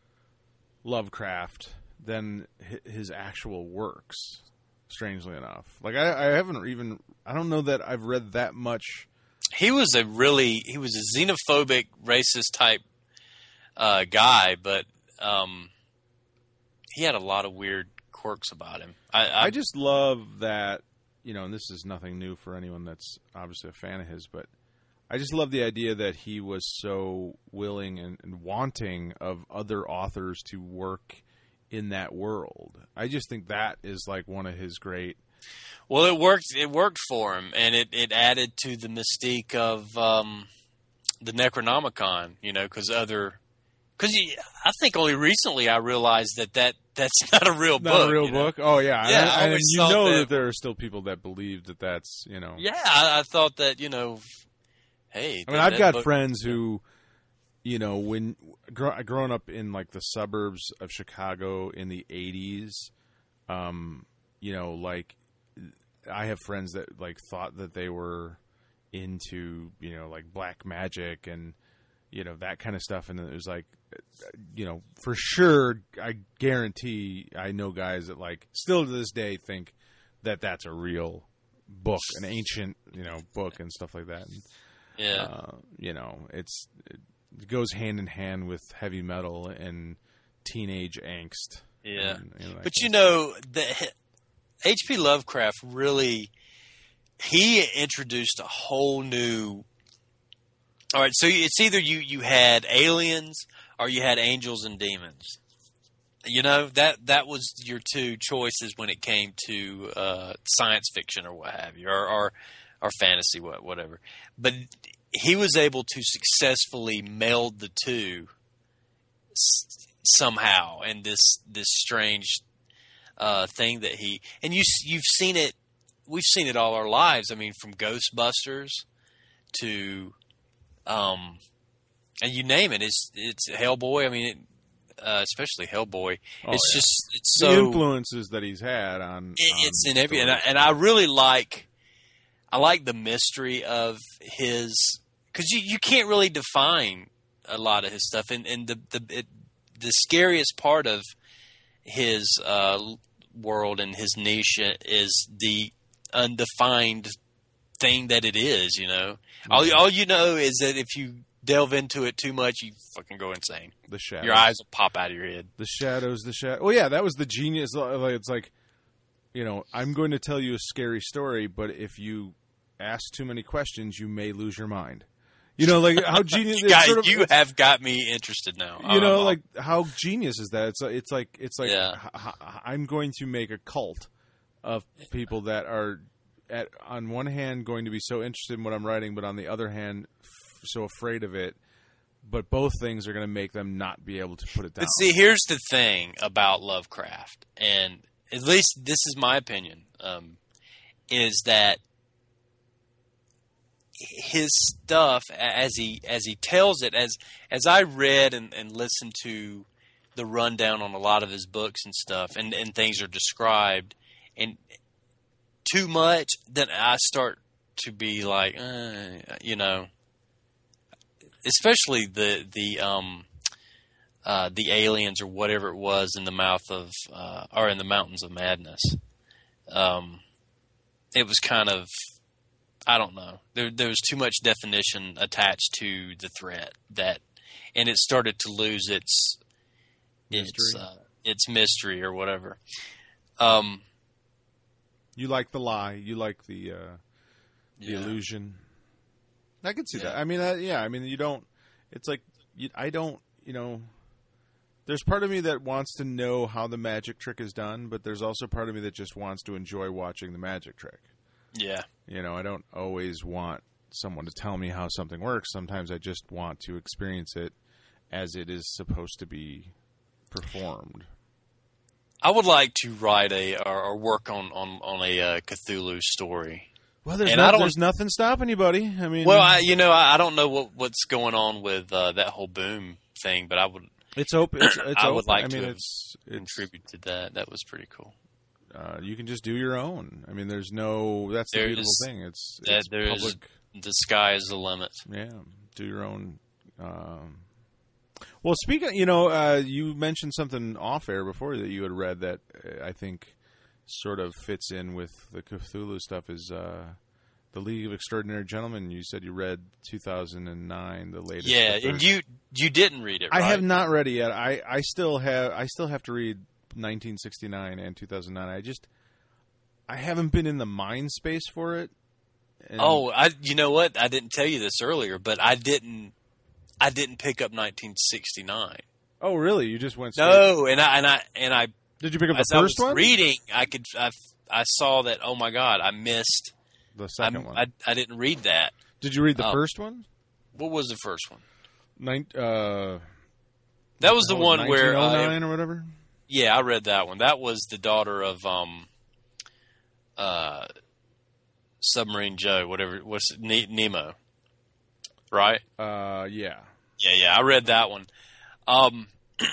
Lovecraft than hi- his actual works. Strangely enough, like I, I haven't even. I don't know that I've read that much. He was a really he was a xenophobic, racist type uh, guy, but um, he had a lot of weird quirks about him. I, I, I just love that, you know, and this is nothing new for anyone that's obviously a fan of his, but I just love the idea that he was so willing and, and wanting of other authors to work in that world. I just think that is like one of his great. well, it worked. It worked for him, and it, it added to the mystique of um, the Necronomicon. You know, because other because I think only recently I realized that, that that's not a real Not book. a real you know? book. Oh yeah, Yeah, and, I and always you thought know that, that- there are still people that believe that that's, you know. Yeah, I, I thought that you know, hey. I mean, I've got friends who, you know, when gr- growing up in like the suburbs of Chicago in the eighties, um, you know, like I have friends that like thought that they were into, you know, like black magic and, you know, that kind of stuff. And it was like, you know, for sure, I guarantee I know guys that like still to this day think that that's a real book, an ancient, you know, book and stuff like that. And, Yeah. uh, you know, it's it goes hand in hand with heavy metal and teenage angst. Yeah. and, you know, that But kind you of know, the H P Lovecraft really he introduced a whole new. All right, so it's either you you had aliens or you had angels and demons. You know, that that was your two choices when it came to uh, science fiction or what have you, or or, or fantasy, what whatever. But he was able to successfully meld the two s- somehow, and this this strange uh, thing that he and you you've seen it. We've seen it all our lives. I mean, from Ghostbusters to, um, and you name it. It's it's Hellboy. I mean, it, uh, especially Hellboy. Oh, it's yeah. just it's the so influences that he's had on. it- on it's in every and I, stories. and I really like I like the mystery of his because you, you can't really define a lot of his stuff and and the the it, the scariest part of his uh, world and his niche is the undefined thing that it is. You know, all all you know is that if you delve into it too much, you fucking go insane. the shadows. Your eyes will pop out of your head. The shadows, the shadow. Well, yeah, that was the genius. Like, it's like, you know, I'm going to tell you a scary story, but if you ask too many questions, you may lose your mind. You know, like how genius. You, it's got, sort of- you it's- have got me interested now. you know, I'm- like how genius is that? It's it's like it's like Yeah. h- h- I'm going to make a cult of people that are at on one hand going to be so interested in what I'm writing, but on the other hand, f- so afraid of it, but both things are going to make them not be able to put it down. But see, here's the thing about Lovecraft, and at least this is my opinion, um, is that his stuff, as he as he tells it, as as I read and, and listened to the rundown on a lot of his books and stuff, and, and things are described, and too much, then I start to be like, uh, you know, especially the the um uh, the aliens or whatever it was in the mouth of uh, or in the Mountains of Madness. Um, it was kind of, I don't know. There there was too much definition attached to the threat that, and it started to lose its mystery. its uh, its mystery or whatever. Um, you like the lie. You like the uh, the yeah. illusion. I can see Yeah. that. I mean, uh, yeah. I mean, you don't. It's like you, I don't. You know, there's part of me that wants to know how the magic trick is done, but there's also part of me that just wants to enjoy watching the magic trick. Yeah. You know, I don't always want someone to tell me how something works. Sometimes I just want to experience it as it is supposed to be performed. I would like to write a or, or work on on on a uh, Cthulhu story. Well, there's, And no, I don't- there's nothing stopping you, buddy. I mean, Well, I, you know, I, I don't know what, what's going on with uh, that whole boom thing, but I would it's open. It's, it's I open. would like I to mean, have it's, it's contribute to that. That was pretty cool. uh, you can just do your own. I mean, there's no. That's the There beautiful is- thing. It's, That it's there is public. the sky is the limit. Yeah, do your own. Um, well, speaking, you know, uh, you mentioned something off air before that you had read that uh, I think sort of fits in with the Cthulhu stuff. Is uh, the League of Extraordinary Gentlemen? You said you read two thousand nine, the latest. Yeah, but and there's- you you didn't read it, I right? have not read it yet. I, I still have. I still have to read nineteen sixty-nine and two thousand nine. I just I haven't been in the mind space for it. And Oh, I you know what? I didn't tell you this earlier, but I didn't I didn't pick up nineteen sixty-nine. oh, really? You just went straight? No, and I and I and I Did you pick up as the I first was one? reading, I could I, I saw that. Oh my God, I missed. the I, second one. I I didn't read that. Did you read the Oh. first one? What was the first one? Nin- uh, That was the what one where uh, nineteen oh nine or whatever. yeah, I read that one. That was the daughter of um uh Submarine Joe, whatever. What's it? Ne- Nemo, right? Uh, yeah. Yeah, yeah, I read that one. Um,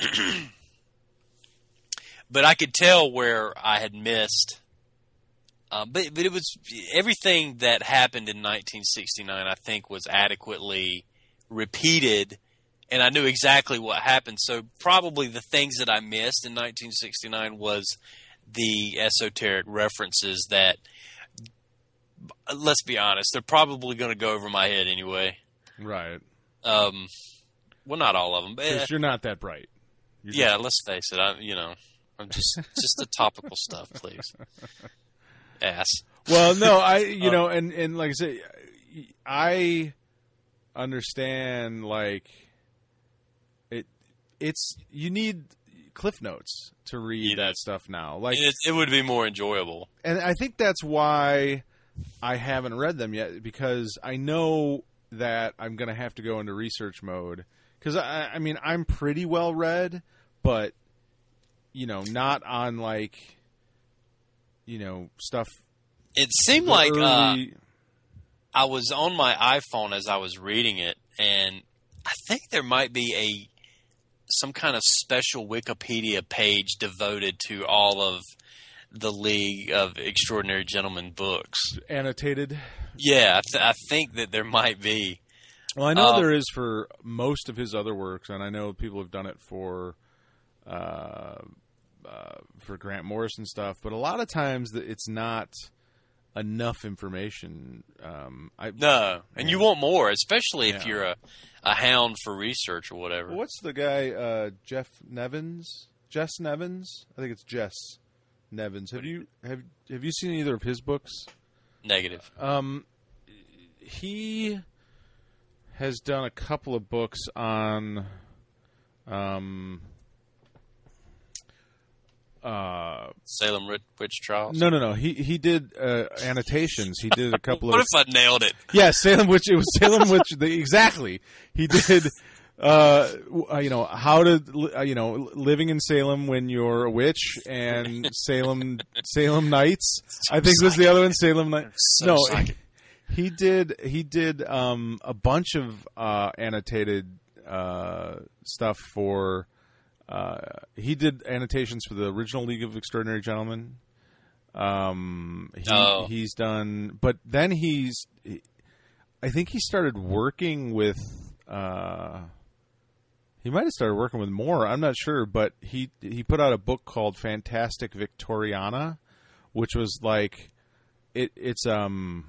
but I could tell where I had missed. Uh, but but it was everything that happened in nineteen sixty-nine. I think was adequately repeated, and I knew exactly what happened. So probably the things that I missed in nineteen sixty-nine was the esoteric references that. Let's be honest, they're probably going to go over my head anyway. Right. Um, well, not all of them, but Because you're not that bright. You're yeah, let's face it. I, you know, I'm just just the topical stuff, please. Ass. Well, no, I you Uh, know, and and like I say, I understand like it. It's you need Cliff Notes to read You that do. stuff now. Like, It, it would be more enjoyable. and I think that's why I haven't read them yet, because I know that I'm going to have to go into research mode. Because I, I mean, I'm pretty well read, but you know, not on like you know stuff. It seemed the like uh, early- I was on my iPhone as I was reading it, and I think there might be a some kind of special Wikipedia page devoted to all of the League of Extraordinary Gentlemen books. annotated. Yeah, I, th- I think that there might be. Well, I know Um, there is for most of his other works, and I know people have done it for uh, uh, for Grant Morrison stuff. But a lot of times, that it's not enough information. Um, I, No, and you want more, especially if Yeah. you're a, a hound for research or whatever. What's the guy? Uh, Jeff Nevins, Jess Nevins. I think it's Jess Nevins. Have you have have you seen either of his books? Negative. Um, he has done a couple of books on, um, uh, Salem Witch Witch Trials. no, no, no. He he did uh, annotations. He did a couple What of. if I nailed it? Yeah, Salem Witch. It was Salem Witch. The, exactly. He did. Uh, w- uh, you know how to. li- Uh, you know, living in Salem when you're a witch, and Salem Salem Nights. I think was the other one. Salem Nights. So no, psychic. he did. He did um, a bunch of uh, annotated uh, stuff for. Uh, he did annotations for the original League of Extraordinary Gentlemen. Um, he, Oh. he's done, but then he's. I think he started working with. Uh, he might have started working with more. I'm not sure, but he he put out a book called Fantastic Victoriana, which was like, it it's um.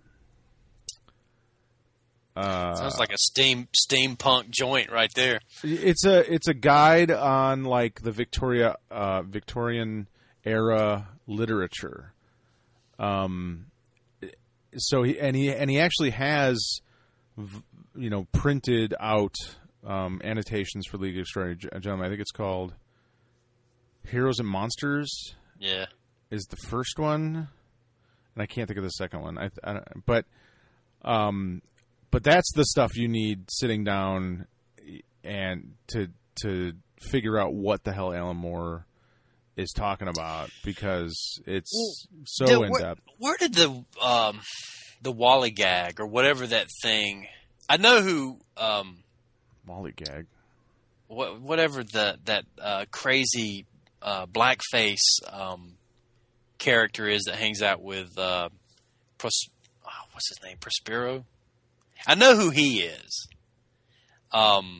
Uh, Sounds like a steam steampunk joint right there. It's a it's a guide on like the Victoria uh, Victorian era literature. Um, so he and he and he actually has, v- you know, printed out um, annotations for League of Extraordinary Gen- Gentlemen. I think it's called Heroes and Monsters Yeah. is the first one, and I can't think of the second one. I, I don't- but um. But that's the stuff you need sitting down and to to figure out what the hell Alan Moore is talking about, because it's Well, so The- in where, depth. where did the um, the Wally gag or whatever that thing? I know who. Um, Molly gag. what, whatever the that uh, crazy uh, blackface um, character is that hangs out with uh, Pros- oh, what's his name? Prospero. I know who he is. Um,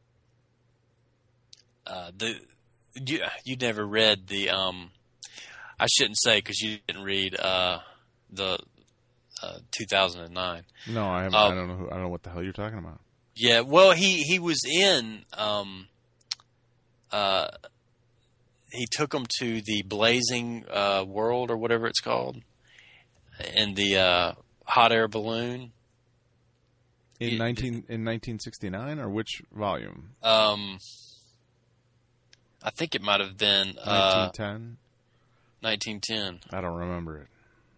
uh, the you you never read the um, I shouldn't say because you didn't read uh, the uh, two thousand nine. No, I haven't, Um, I don't know. Who, I don't know what the hell you're talking about. Yeah, well, he, he was in. Um, uh, he took him to the Blazing uh, World or whatever it's called, in the uh, hot air balloon. In You- nineteen in nineteen sixty-nine, or which volume? Um, I think it might have been uh, nineteen ten. nineteen ten. I don't remember it.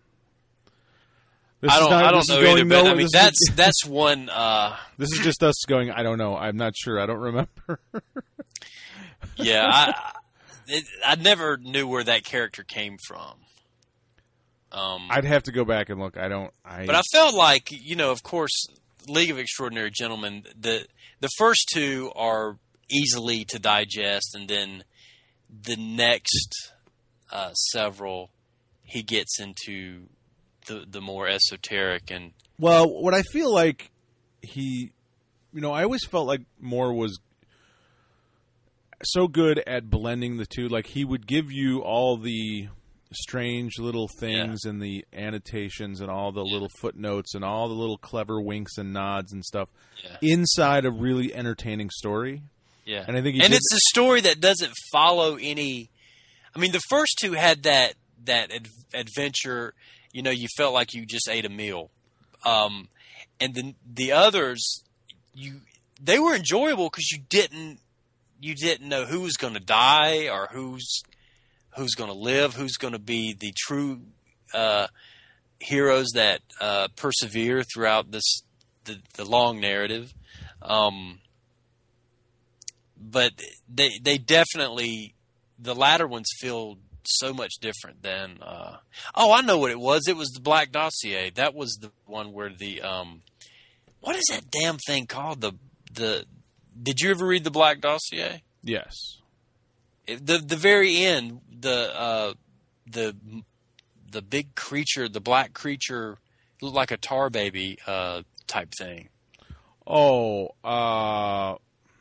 This I is don't. not- I don't this is know going either. But no- I mean, this is- that's that's one. Uh, This is just us going. I don't know. I'm not sure. I don't remember. yeah, I it, I never knew where that character came from. Um, I'd have to go back and look. I don't. I. But I felt like, you know, of course, League of Extraordinary Gentlemen, the the first two are easily to digest, and then the next uh, several, he gets into the the more esoteric and Well, what I feel like he, you know, I always felt like Moore was so good at blending the two. Like, he would give you all the strange little things and the annotations and all the little footnotes and all the little clever winks and nods and stuff yeah, inside a really entertaining story. yeah. And I think he and did- it's a story that doesn't follow any. I mean, the first two had that that ad- adventure. You know, you felt like you just ate a meal, um, and then the others, you they were enjoyable because you didn't you didn't know who was going to die or who's who's going to live, who's going to be the true uh, heroes that uh, persevere throughout this the, the long narrative. Um, but they they definitely the latter ones feel so much different than. Uh, oh, I know what it was. It was the Black Dossier. That was the one where the um, what is that damn thing called? The the did you ever read the Black Dossier? Yes. It- the the very end, the uh, the the big creature, the black creature, looked like a tar baby uh, type thing. Oh, uh,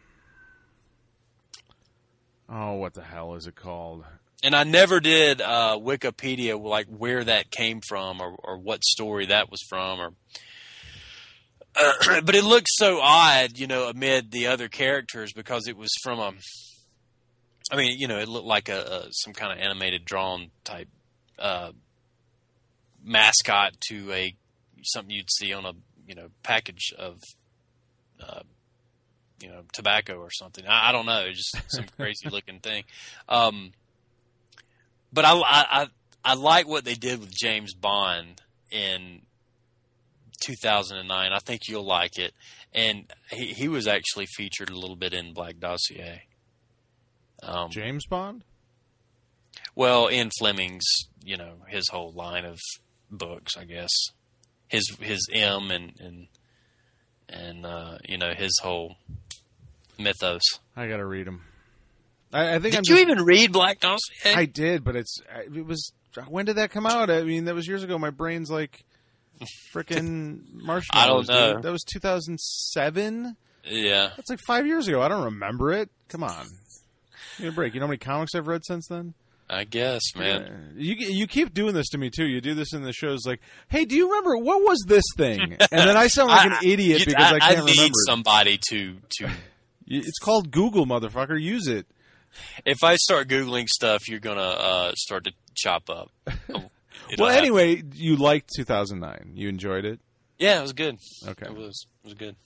oh, what the hell is it called? And I never did uh, Wikipedia like where that came from or, or what story that was from, or uh, but it looked so odd, you know, amid the other characters because it was from a. I mean, you know, it looked like a, a some kind of animated drawn type uh, mascot to a something you'd see on a you know package of uh, you know tobacco or something. I, I don't know, just some crazy looking thing. Um, but I, I, I, I like what they did with James Bond in two thousand nine. I think you'll like it. And he, he was actually featured a little bit in Black Dossier. Um, James Bond? Well, in Fleming's, you know, his whole line of books, I guess. His his M and and and uh, you know, his whole mythos. I gotta read them. I, I think. Did I'm you just, even read Black Dossier? I did, but it's it was. When did that come out? I mean, that was years ago. My brain's like freaking marshmallows. I don't know. Dude. That was two thousand seven. Yeah, That's like five years ago. I don't remember it. Come on, give me a break. You know how many comics I've read since then? I guess, man. Yeah. You you keep doing this to me too. You do this in the shows, like, "Hey, do you remember what was this thing?" And then I sound like an I, idiot you, because I, I can't I need remember. somebody to to. It's called Google, motherfucker. Use it. If I start Googling stuff, you're gonna uh, start to chop up. It'll Well, happen. anyway, you liked two thousand nine. You enjoyed it. Yeah, it was good. Okay. It was. It was good.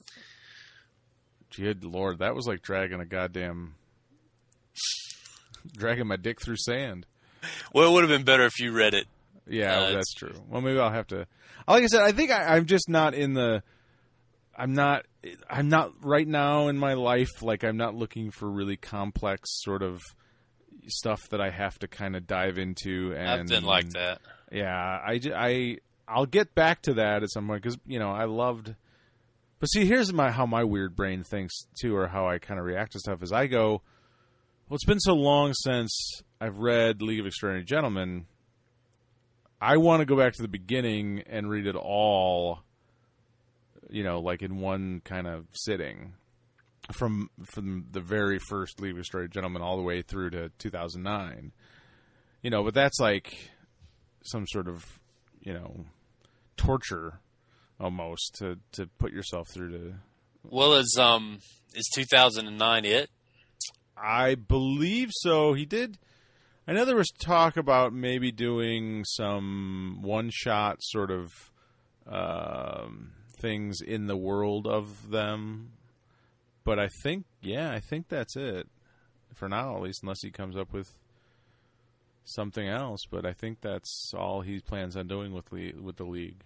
Good Lord, that was like dragging a goddamn dragging my dick through sand. Well, it would have been better if you read it. Yeah, Uh, that's it's- true. Well, maybe I'll have to. Like I said, I think I, I'm just not in the. I'm not. I'm not right now in my life. Like I'm not looking for really complex sort of stuff that I have to kind of dive into. And I've been like that. Yeah, I, j- I I'll get back to that at some point because you know I loved. But see, here's my how my weird brain thinks too, or how I kind of react to stuff. Is I go, well, it's been so long since I've read League of Extraordinary Gentlemen. I want to go back to the beginning and read it all. You know, like in one kind of sitting, from from the very first League of Extraordinary Gentlemen all the way through to two thousand nine. You know, but that's like some sort of, you know, torture almost to, to put yourself through to. Well, is um is two thousand nine it? I believe so. He did. I know there was talk about maybe doing some one-shot sort of um, things in the world of them. But I think, yeah, I think that's it. For now, at least, unless he comes up with something else. But I think that's all he plans on doing with le- with the league.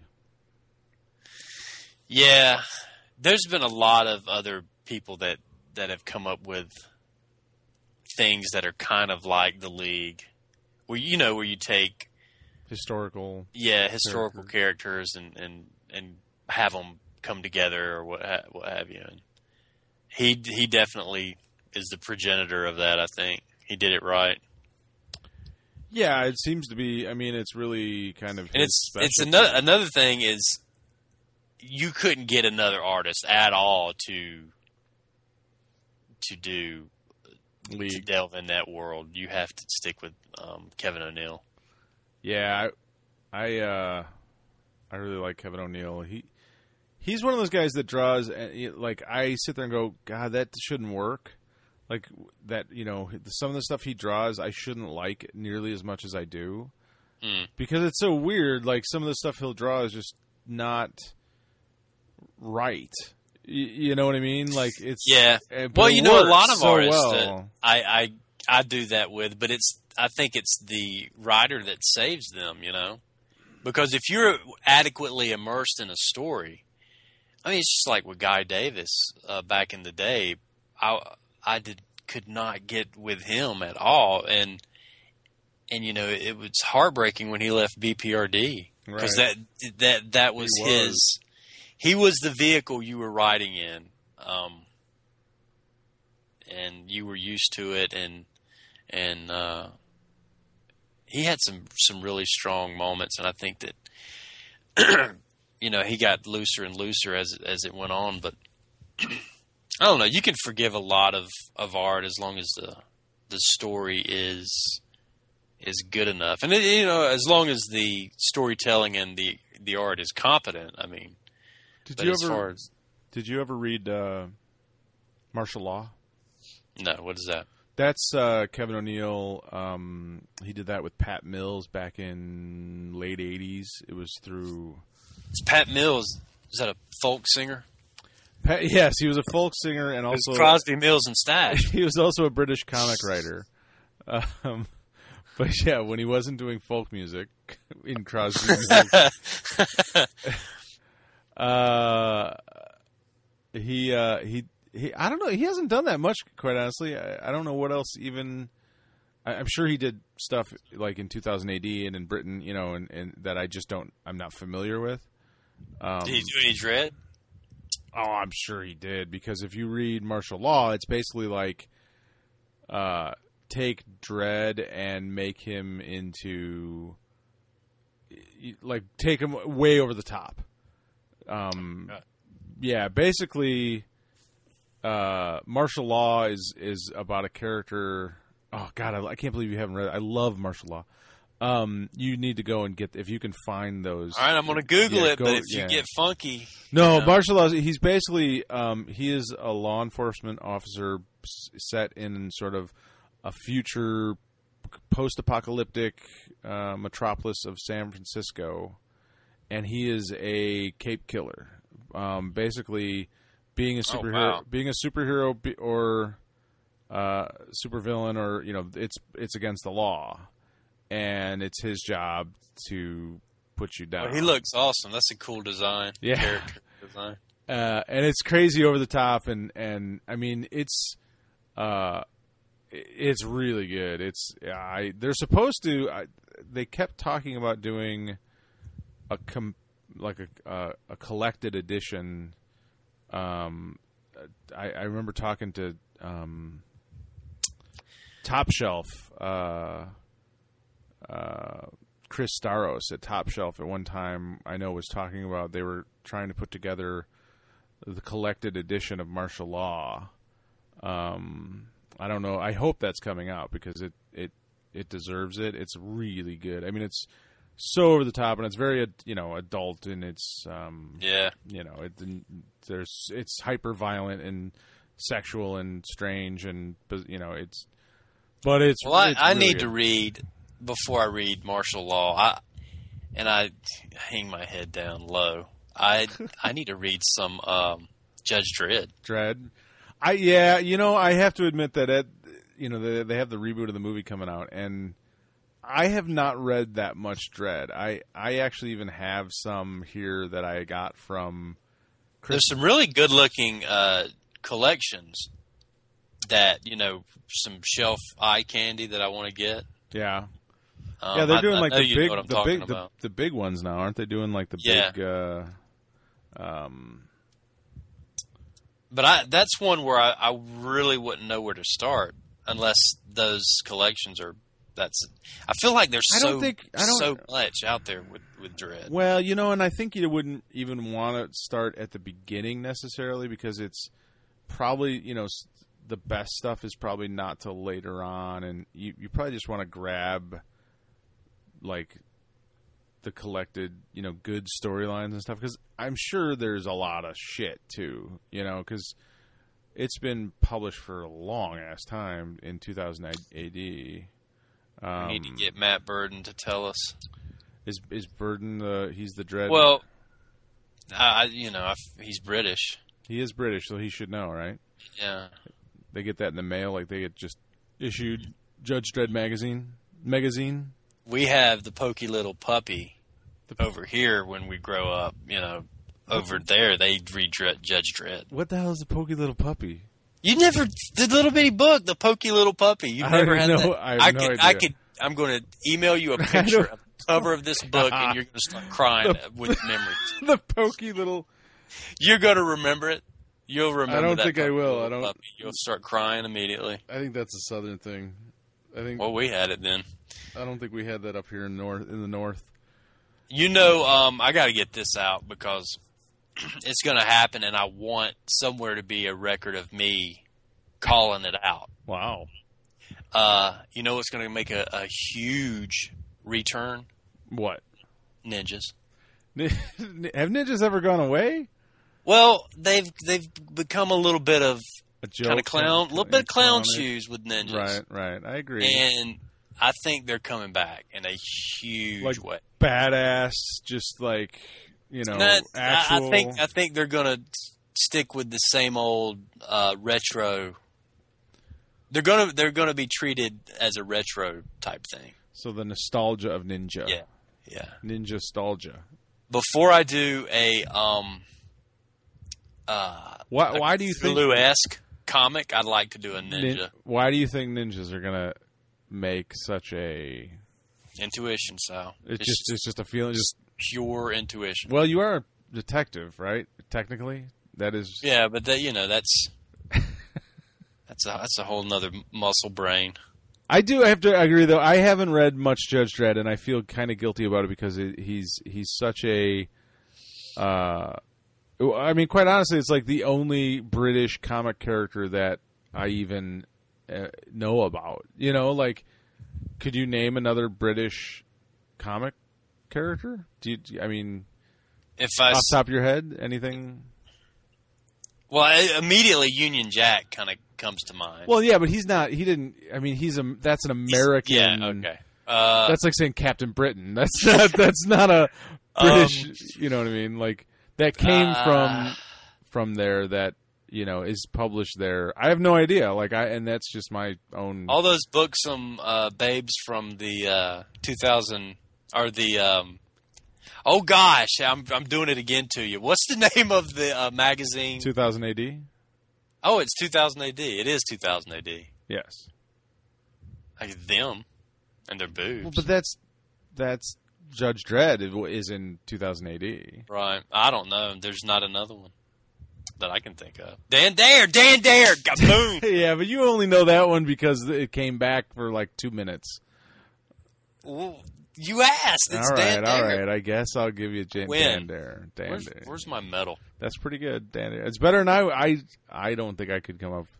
Yeah, there's been a lot of other people that, that have come up with things that are kind of like the league, where you know where you take Historical. yeah historical characters and, and, and have them come together or what ha- what have you. And he he definitely is the progenitor of that. I think he did it right. Yeah, it seems to be. I mean, it's really kind of. And his it's it's specialty. another another thing is you couldn't get another artist at all to to do to league. delve in that world. You have to stick with um, Kevin O'Neill. Yeah, I, I, uh, I really like Kevin O'Neill. He, he's one of those guys that draws. And like I sit there and go, God, that shouldn't work. Like that, you know, some of the stuff he draws, I shouldn't like nearly as much as I do, Mm. because it's so weird. Like some of the stuff he'll draw is just not right. Y- you know what I mean? Like it's Yeah. uh, but Well, it you know, a lot works of so artists well. that I, I I do that with, but it's I think it's the writer that saves them. You know, because if you're adequately immersed in a story, I mean, it's just like with Guy Davis uh, back in the day. I I did could not get with him at all, and and you know it was heartbreaking when he left B P R D because Right. that that that was, He was. his. He was the vehicle you were riding in, um, and you were used to it, and and uh, he had some some really strong moments, and I think that you know he got looser and looser as as it went on, but. I don't know. You can forgive a lot of, of art as long as the the story is is good enough, and you know, as long as the storytelling and the, the art is competent. I mean, Did but you as ever? far as Did you ever read uh, Martial Law? no, what is that? That's uh, Kevin O'Neill. Um, he did that with Pat Mills back in late eighties. It was through. It's Pat Mills. Is that a folk singer? Pat, yes, he was a folk singer and It's also Crosby, Mills, and Stash. he was also a British comic writer. Um, But yeah, when he wasn't doing folk music in Crosby, Stills, uh, he uh, he he. I don't know. He hasn't done that much, quite honestly. I, I don't know what else even. I, I'm sure he did stuff like in two thousand A D and in Britain, you know, and, and that I just don't. I'm not familiar with. Um, Did he do any Dredd? Oh, I'm sure he did, because if you read Martial Law, it's basically like uh, take Dredd and make him into like take him way over the top. Um, yeah, basically, uh, Martial Law is is about a character. Oh God, I, I can't believe you haven't read it. I love Martial Law. Um, you need to go and get if you can find those. All right, I'm going to Google yeah, it, go, but if yeah. you get funky, no, you know. Martial Law. He's basically um, he is a law enforcement officer set in sort of a future post-apocalyptic uh, metropolis of San Francisco, and he is a cape killer. Um, basically, being a superhero, Oh, wow. being a superhero be, or uh, supervillain, or you know, it's it's against the law. And it's his job to put you down. Well, he looks awesome. That's a cool design. Yeah. Character design. Uh, and it's crazy over the top, and, and I mean it's uh, it's really good. It's I they're supposed to. I, they kept talking about doing a com, like a uh, a collected edition. Um, I, I remember talking to um, Top Shelf. Uh, Uh, Chris Staros at Top Shelf at one time, I know, was talking about they were trying to put together the collected edition of Martial Law. Um, I don't know. I hope that's coming out because it, it, it deserves it. It's really good. I mean, it's so over the top and it's very, you know, adult and it's, um, Yeah. you know, it, there's, it's hyper violent and sexual and strange and, you know, it's, but it's, Well, I, it's I really need good. to read before I read Martial Law. I and I hang my head down low. I I need to read some um, Judge Dredd. Dredd. I yeah, you know, I have to admit that it, you know, they, they have the reboot of the movie coming out, and I have not read that much Dredd. I I actually even have some here that I got from Chris. There's some really good looking uh, collections that, you know, some shelf eye candy that I want to get. Yeah. Um, Yeah, they're I- doing I like know the you know big what I'm the talking big the, about. the big ones now, aren't they doing like the Yeah. big uh um But I, that's one where I, I really wouldn't know where to start unless those collections are. That's. I feel like there's I so don't think- I don't- so much out there with with Dredd. Well, you know, and I think you wouldn't even want to start at the beginning necessarily because it's probably, you know, s- the best stuff is probably not till later on, and you, you probably just want to grab, like, the collected, you know, good storylines and stuff, because I'm sure there's a lot of shit, too, you know, because it's been published for a long-ass time in two thousand A D. Um, We need to get Matt Burden to tell us. Is is Burden the he's the Dredd? Well, I, I- you know, I, he's British. He is British, so he should know, right? Yeah. They get that in the mail, like they get just issued Judge Dredd magazine. Magazine. We have the pokey little puppy over here when we grow up. You know, over there they read Dre- Judge Dredd. What the hell is a pokey little puppy? You never the little bitty book, the pokey little puppy. You I never don't had know. that. I have no could, idea. I could. I'm going to email you a picture don't- of the cover of this book, and you're going to start crying with memories. The pokey little. You're going to remember it. You'll remember. I don't that think I pokey will. little I don't- Puppy. You'll start crying immediately. I think that's a southern thing. I think. Well, we had it then. I don't think we had that up here in north in the north. You know, um, I got to get this out because it's going to happen, and I want somewhere to be a record of me calling it out. Wow. Uh, you know what's going to make a, a huge return? What? Ninjas. Have ninjas ever gone away? Well, they've they've become a little bit of A joke, kind of clown, a little bit of clown clownish. shoes with ninjas, Right, right. I agree. and I think they're coming back in a huge Like way. badass, just like you know, That- actual. I, I think I think they're going to stick with the same old uh, retro. They're gonna they're gonna be treated as a retro type thing. So the nostalgia of Ninja. Yeah, yeah. Ninja-stalgia. Before I do a um, uh, Why, a why do you think... Cthulhu-esque comic, I'd like to do a ninja. Nin, why do you think ninjas are going to make such a... Intuition, Sal. It's, It's just it's just a feeling. Just pure intuition. Well, you are a detective, right? Technically, that is. Yeah, but that you know that's that's a that's a whole nother muscle brain. I do have to agree, though. I haven't read much Judge Dredd, and I feel kind of guilty about it because it, he's he's such a. Uh, I mean, quite honestly, it's like the only British comic character that I even uh, know about. You know, like. Could you name another British comic character? Do you, do you, I mean, if I off the top of your head, anything? Well, I, immediately Union Jack kind of comes to mind. Well, yeah, but he's not. He didn't. I mean, he's a. That's an American. He's, yeah. Okay. Uh, that's like saying Captain Britain. That's not. That's not a British. Um, you know what I mean? Like that came uh, from from there. That. You know, is published there. I have no idea. Like I, and that's just my own. All those books, some uh, babes from the uh, two thousand or the. Um, oh gosh, I'm I'm doing it again to you. What's the name of the uh, magazine? two thousand A D. Oh, it's two thousand A D. It is two thousand A D. Yes. Like them, and their boobs. Well, but that's that's Judge Dredd is in two thousand A D. Right. I don't know. There's not another one that I can think of. Dan Dare, Dan Dare, boom. Yeah, but you only know that one because it came back for like two minutes. Well, you asked. It's all right, Dan all Dare. right. I guess I'll give you Jan- Dan Dare. Dan where's, Dare. Where's my medal? That's pretty good, Dan Dare. It's better than I. I. I don't think I could come up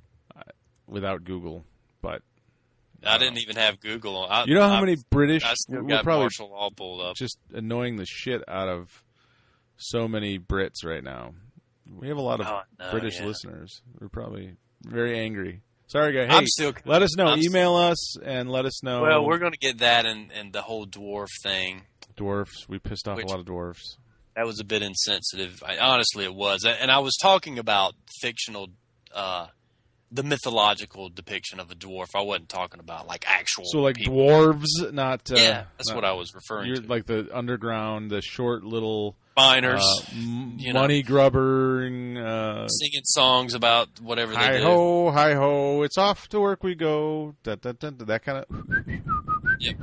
without Google, but I didn't even have Google. I, you know how I, many British? I still we're got probably Marshall all pulled up. Just annoying the shit out of so many Brits right now. We have a lot of oh, no, British yeah. listeners. We're probably very angry. Sorry, guys. Hey, I'm still, let us know. I'm Email us and let us know. Well, we're going to get that and, and the whole dwarf thing. Dwarfs. We pissed off Which, a lot of dwarfs. That was a bit insensitive. I, honestly, it was. And I was talking about fictional, uh, the mythological depiction of a dwarf. I wasn't talking about like actual. So like people. dwarves, not. Uh, yeah, that's not, what I was referring you're to. Like the underground, the short little. Miners, uh, m- you money know, grubbering, uh, singing songs about whatever they hi do. ho, hi ho, it's off to work we go. Da, da, da, da, that kind of yep.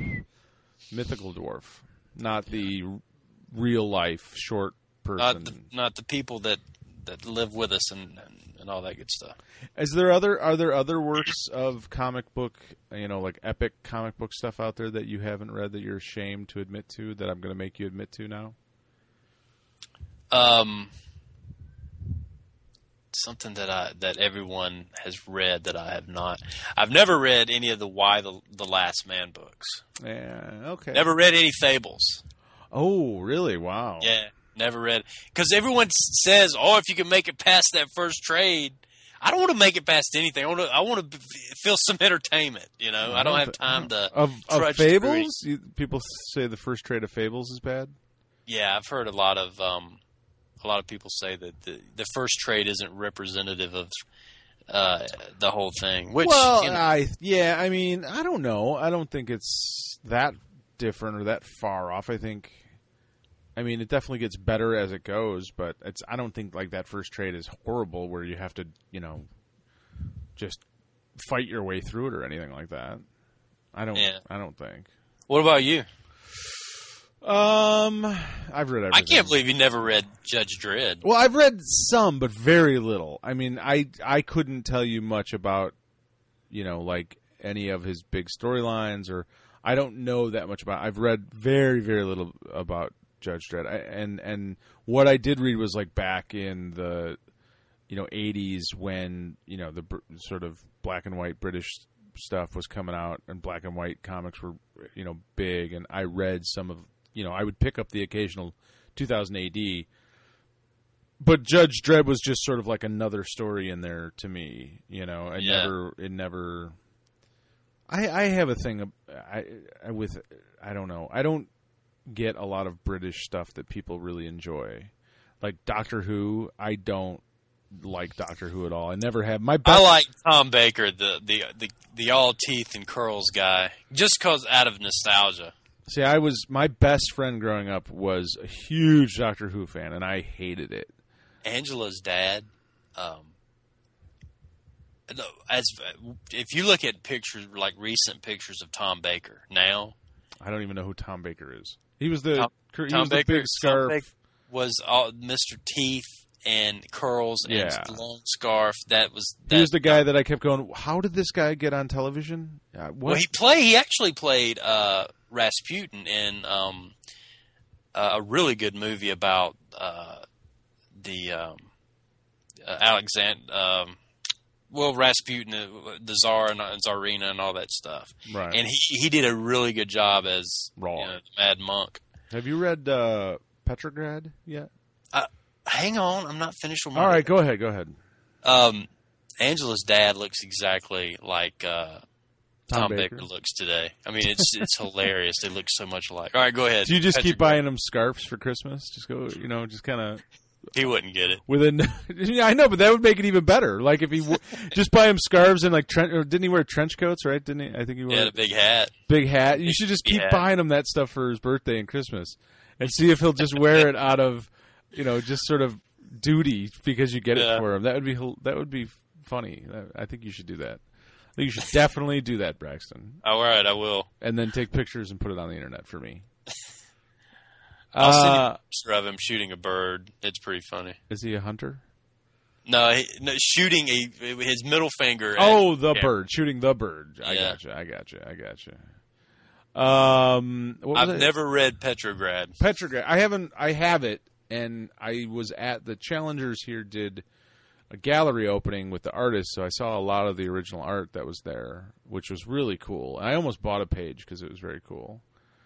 mythical dwarf, not the real life short person. Not the, not the people that, that live with us and, and, and all that good stuff. Is there other are there other works of comic book, you know, like epic comic book stuff out there that you haven't read that you're ashamed to admit to that I'm going to make you admit to now? Um, something that I that everyone has read that I have not. I've never read any of the Why the the Last Man books. Yeah, okay. Never read any Fables. Oh, really? Wow. Yeah, never read. Because everyone says, "Oh, if you can make it past that first trade." I don't want to make it past anything. I want to. I want to feel some entertainment. You know, I don't have time to of, of trudge Fables. You, people say the first trade of Fables is bad. Yeah, I've heard a lot of. Um, A lot of people say that the, the first trade isn't representative of uh, the whole thing. Which, well, you know, I yeah, I mean, I don't know. I don't think it's that different or that far off. I think, I mean, it definitely gets better as it goes, but it's. I don't think like that first trade is horrible, where you have to, you know, just fight your way through it or anything like that. I don't. Yeah. I don't think. What about you? Um, I've read everything. I can't believe you never read Judge Dredd. Well, I've read some, but very little. I mean, I I couldn't tell you much about, you know, like any of his big storylines, or I don't know that much about. I've read very very little about Judge Dredd, I, and and what I did read was like back in the, you know, eighties when, you know, the sort of black and white British stuff was coming out, and black and white comics were, you know, big, and I read some of. You know, I would pick up the occasional two thousand A D, but Judge Dredd was just sort of like another story in there to me. You know, it yeah. never, it never. I I have a thing I, I with I don't know. I don't get a lot of British stuff that people really enjoy, like Doctor Who. I don't like Doctor Who at all. I never have. My best, I like Tom Baker, the the the, the all teeth and curls guy, just cause out of nostalgia. See, I was my best friend growing up was a huge Doctor Who fan, and I hated it. Angela's dad, um, as if you look at pictures like recent pictures of Tom Baker now, I don't even know who Tom Baker is. He was the Tom, he Tom was Baker, the big scarf. Tom Baker was all, Mister Teeth and curls and Yeah. the long scarf. That was that, He was the guy that I kept going, how did this guy get on television? Uh, what? Well, he play. He actually played uh, Rasputin in um, uh, a really good movie about uh, the um, uh, Alexander. Um, well, Rasputin, uh, the Tsar and uh, Tsarina, and all that stuff. Right. And he he did a really good job as Raw. you know, Mad Monk. Have you read uh, Petrograd yet? Uh, hang on, I'm not finished with my. All right, go ahead, go ahead. Um, Angela's dad looks exactly like uh, Tom Tom, Baker. Baker. looks today. I mean, it's it's hilarious. They look so much alike. All right, go ahead. Do you just keep Petrograd. buying them scarves for Christmas? Just go, you know, just kind of He wouldn't get it. within. Yeah, I know, but that would make it even better. Like if he w- just buy him scarves and like trench, or didn't he wear trench coats? Right? Didn't he? I think he wore He had a big hat. big hat. You should just keep Yeah. buying him that stuff for his birthday and Christmas, and see if he'll just wear it out of, you know, just sort of duty because you get Yeah. it for him. That would be hil- that would be funny. I think you should do that. I think you should definitely do that, Braxton, All right, I will. and then take pictures and put it on the internet for me. I'll send you Uh, a picture of him shooting a bird. It's pretty funny. is he a hunter? No, he, no shooting a his middle finger. at- Oh, the yeah. bird, shooting the bird. I Yeah. gotcha. I gotcha. I gotcha. Um, what was I've it? never read Petrograd. Petrograd. I haven't. I have it, and I was at the Challengers here. Did a gallery opening with the artists, so I saw a lot of the original art that was there, which was really cool. I almost bought a page because it was very cool.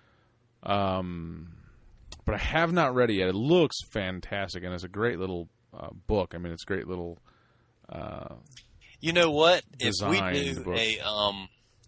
Um, but I have not read it yet. It looks fantastic, and it's a great little uh, book. I mean, it's a great little. Uh, You know what? If we Designed do book. a um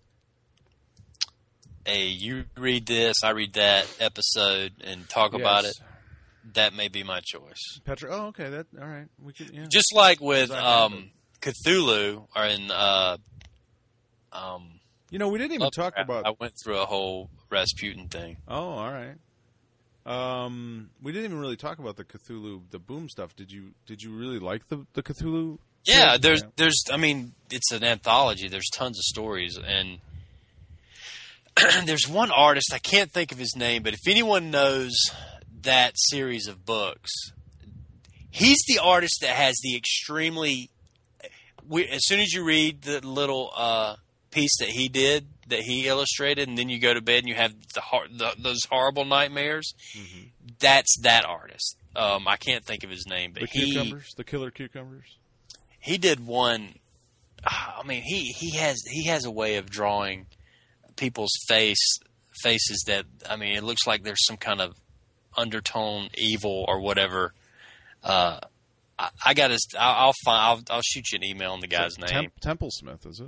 a you read this, I read that episode and talk about it, yes. that may be my choice. Petra. Oh, okay. That all right. We could. Yeah. Just like with Design um Cthulhu or in uh um You know, we didn't even talk Lovecraft, about. I went through a whole Rasputin thing. Oh, all right. Um, we didn't even really talk about the Cthulhu, the Boom stuff. Did you? Did you really like the the Cthulhu? Yeah, stuff? there's there's I mean, it's an anthology. There's tons of stories and there's one artist, I can't think of his name, but if anyone knows that series of books, he's the artist that has the extremely we, as soon as you read the little uh, piece that he did, that he illustrated, and then you go to bed and you have the, hor- the those horrible nightmares, Mm-hmm. that's that artist. Um, I can't think of his name, but The he cucumbers, the killer cucumbers. he did one. I mean, he, he has he has a way of drawing people's face faces that, I mean, it looks like there's some kind of undertone evil or whatever. Uh, I, I got to. I'll, I'll find. I'll, I'll shoot you an email on the guy's name. Temp- Temple Smith, is it?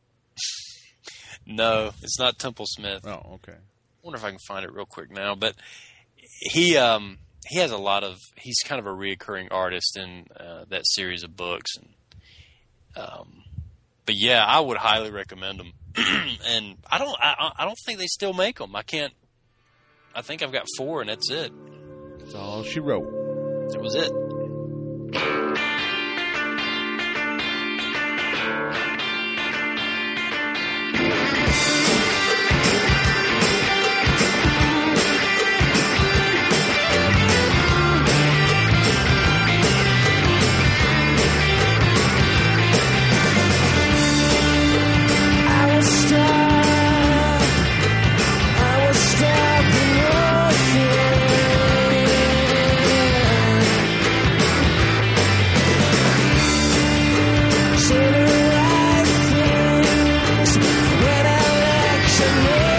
No, it's not Temple Smith. I Oh, okay. wonder if I can find it real quick now. But he um he has a lot of. He's kind of a reoccurring artist in uh, that series of books, and um, but yeah, I would highly recommend them. And I don't. I, I don't think they still make them. I can't. I think I've got four, and that's it. That's all she wrote. That was it. I was stuck. I was stuck in your skin. Say the right things when I let you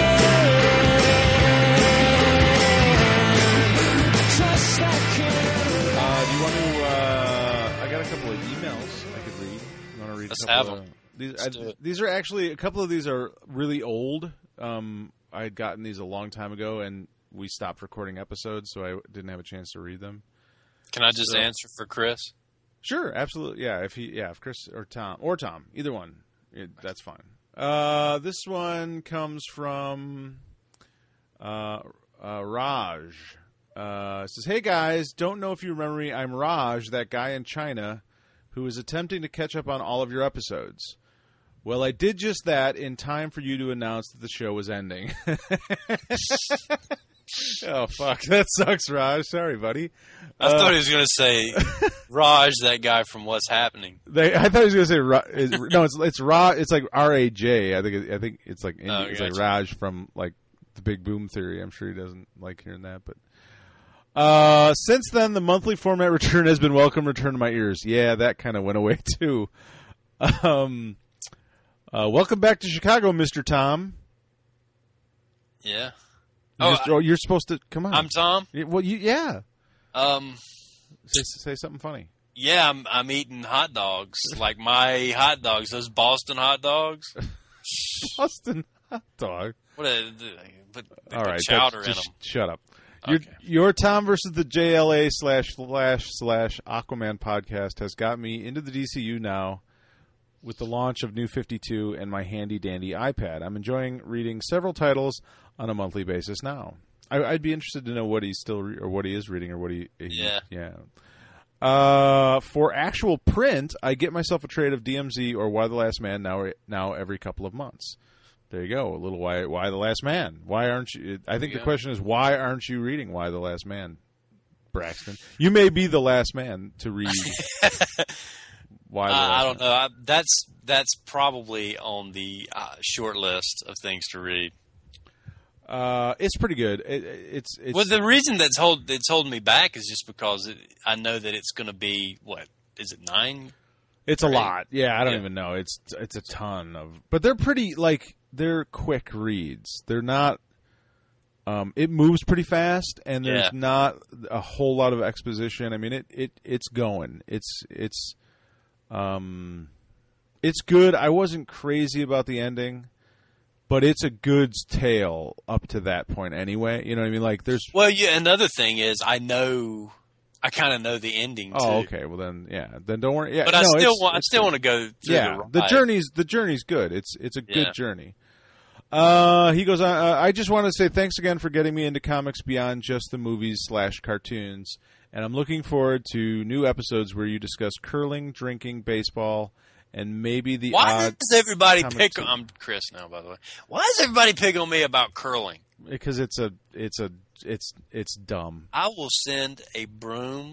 in. Trust I can. Uh, do you want to? Uh, I got a couple of emails I could read. You want to read? Let's a couple have of- 'em. These, Let's I, do it. these are actually a couple of these are really old. Um, I had gotten these a long time ago, and we stopped recording episodes, so I didn't have a chance to read them. Can I just So- answer for Chris? Sure, absolutely. Yeah, if he, yeah, if Chris or Tom or Tom, either one, it, that's fine. Uh, this one comes from uh, uh, Raj. Uh, it says, "Hey guys, don't know if you remember me. I'm Raj, that guy in China who is attempting to catch up on all of your episodes. Well, I did just that in time for you to announce that the show was ending." Oh, fuck. That sucks, Raj. Sorry, buddy. I Uh, thought he was going to say Raj, that guy from What's Happening. They, I thought he was going to say Ra, is, no. It's it's Ra. It's like R A J. I think it, I think it's like Oh, it's like gotcha. Raj from like the Big Boom Theory. I'm sure he doesn't like hearing that, but uh, since then the monthly format return has been welcome return to my ears. Yeah, that kind of went away too. Um, uh, welcome back to Chicago, Mister Tom. Yeah. You Oh, just- oh, you're supposed to come on. I'm Tom. Yeah, well, you, yeah. Um, Say, say something funny. yeah, I'm I'm eating hot dogs, like my hot dogs, those Boston hot dogs. Boston hot dog. What a, put, they All put right, chowder that's- in just them. shut up. Your, Okay. your Tom versus the J L A slash Flash slash Aquaman podcast has got me into the D C U now with the launch of New fifty-two and my handy dandy iPad. I'm enjoying reading several titles on a monthly basis now. I, I'd be interested to know what he's still re- or what he is reading or what he, he Yeah. yeah. Uh, for actual print, I get myself a trade of D M Z or Why the Last Man now now every couple of months. There you go. A little why why the Last Man. Why aren't you? I think the Yeah. question is why aren't you reading Why the Last Man, Braxton? You may be the last man to read Why the Uh, Last I don't Man. know. I, that's that's probably on the uh, short list of things to read. Uh, it's pretty good. It, it's it's Well, the reason that's hold it's holding me back is just because it, I know that it's going to be what is it nine? It's a Right. lot. Yeah, I don't Yeah. even know. It's it's a ton of, but they're pretty like they're quick reads. They're not. Um, it moves pretty fast, and there's Yeah. not a whole lot of exposition. I mean, it, it it's going. It's it's, um, it's good. I wasn't crazy about the ending, but it's a good tale up to that point anyway. You know what I mean? Like there's. Well, yeah. Another thing is I know I kind of know the ending. Oh, too. okay. Well then, yeah. Then don't worry. Yeah, But I no, still it's- want I it's still good. want to go through Yeah, the, the ride. journey's the journey's good. It's it's a good Yeah. journey. Uh, he goes on. Uh, I just want to say thanks again for getting me into comics beyond just the movies slash cartoons, and I'm looking forward to new episodes where you discuss curling, drinking, baseball, and maybe the Why odd does everybody comic pick? too. I'm Chris now, by the way. Why does everybody pick on me about curling? because it's a it's a it's it's dumb. I will send a broom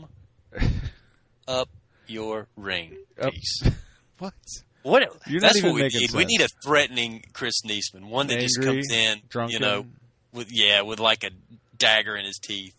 up your ring Up- piece. What? What? You're not that's even what we making need. We sense. need a threatening Chris Neesman, one that just Angry, comes in, drunken. you know, with yeah, with like a dagger in his teeth.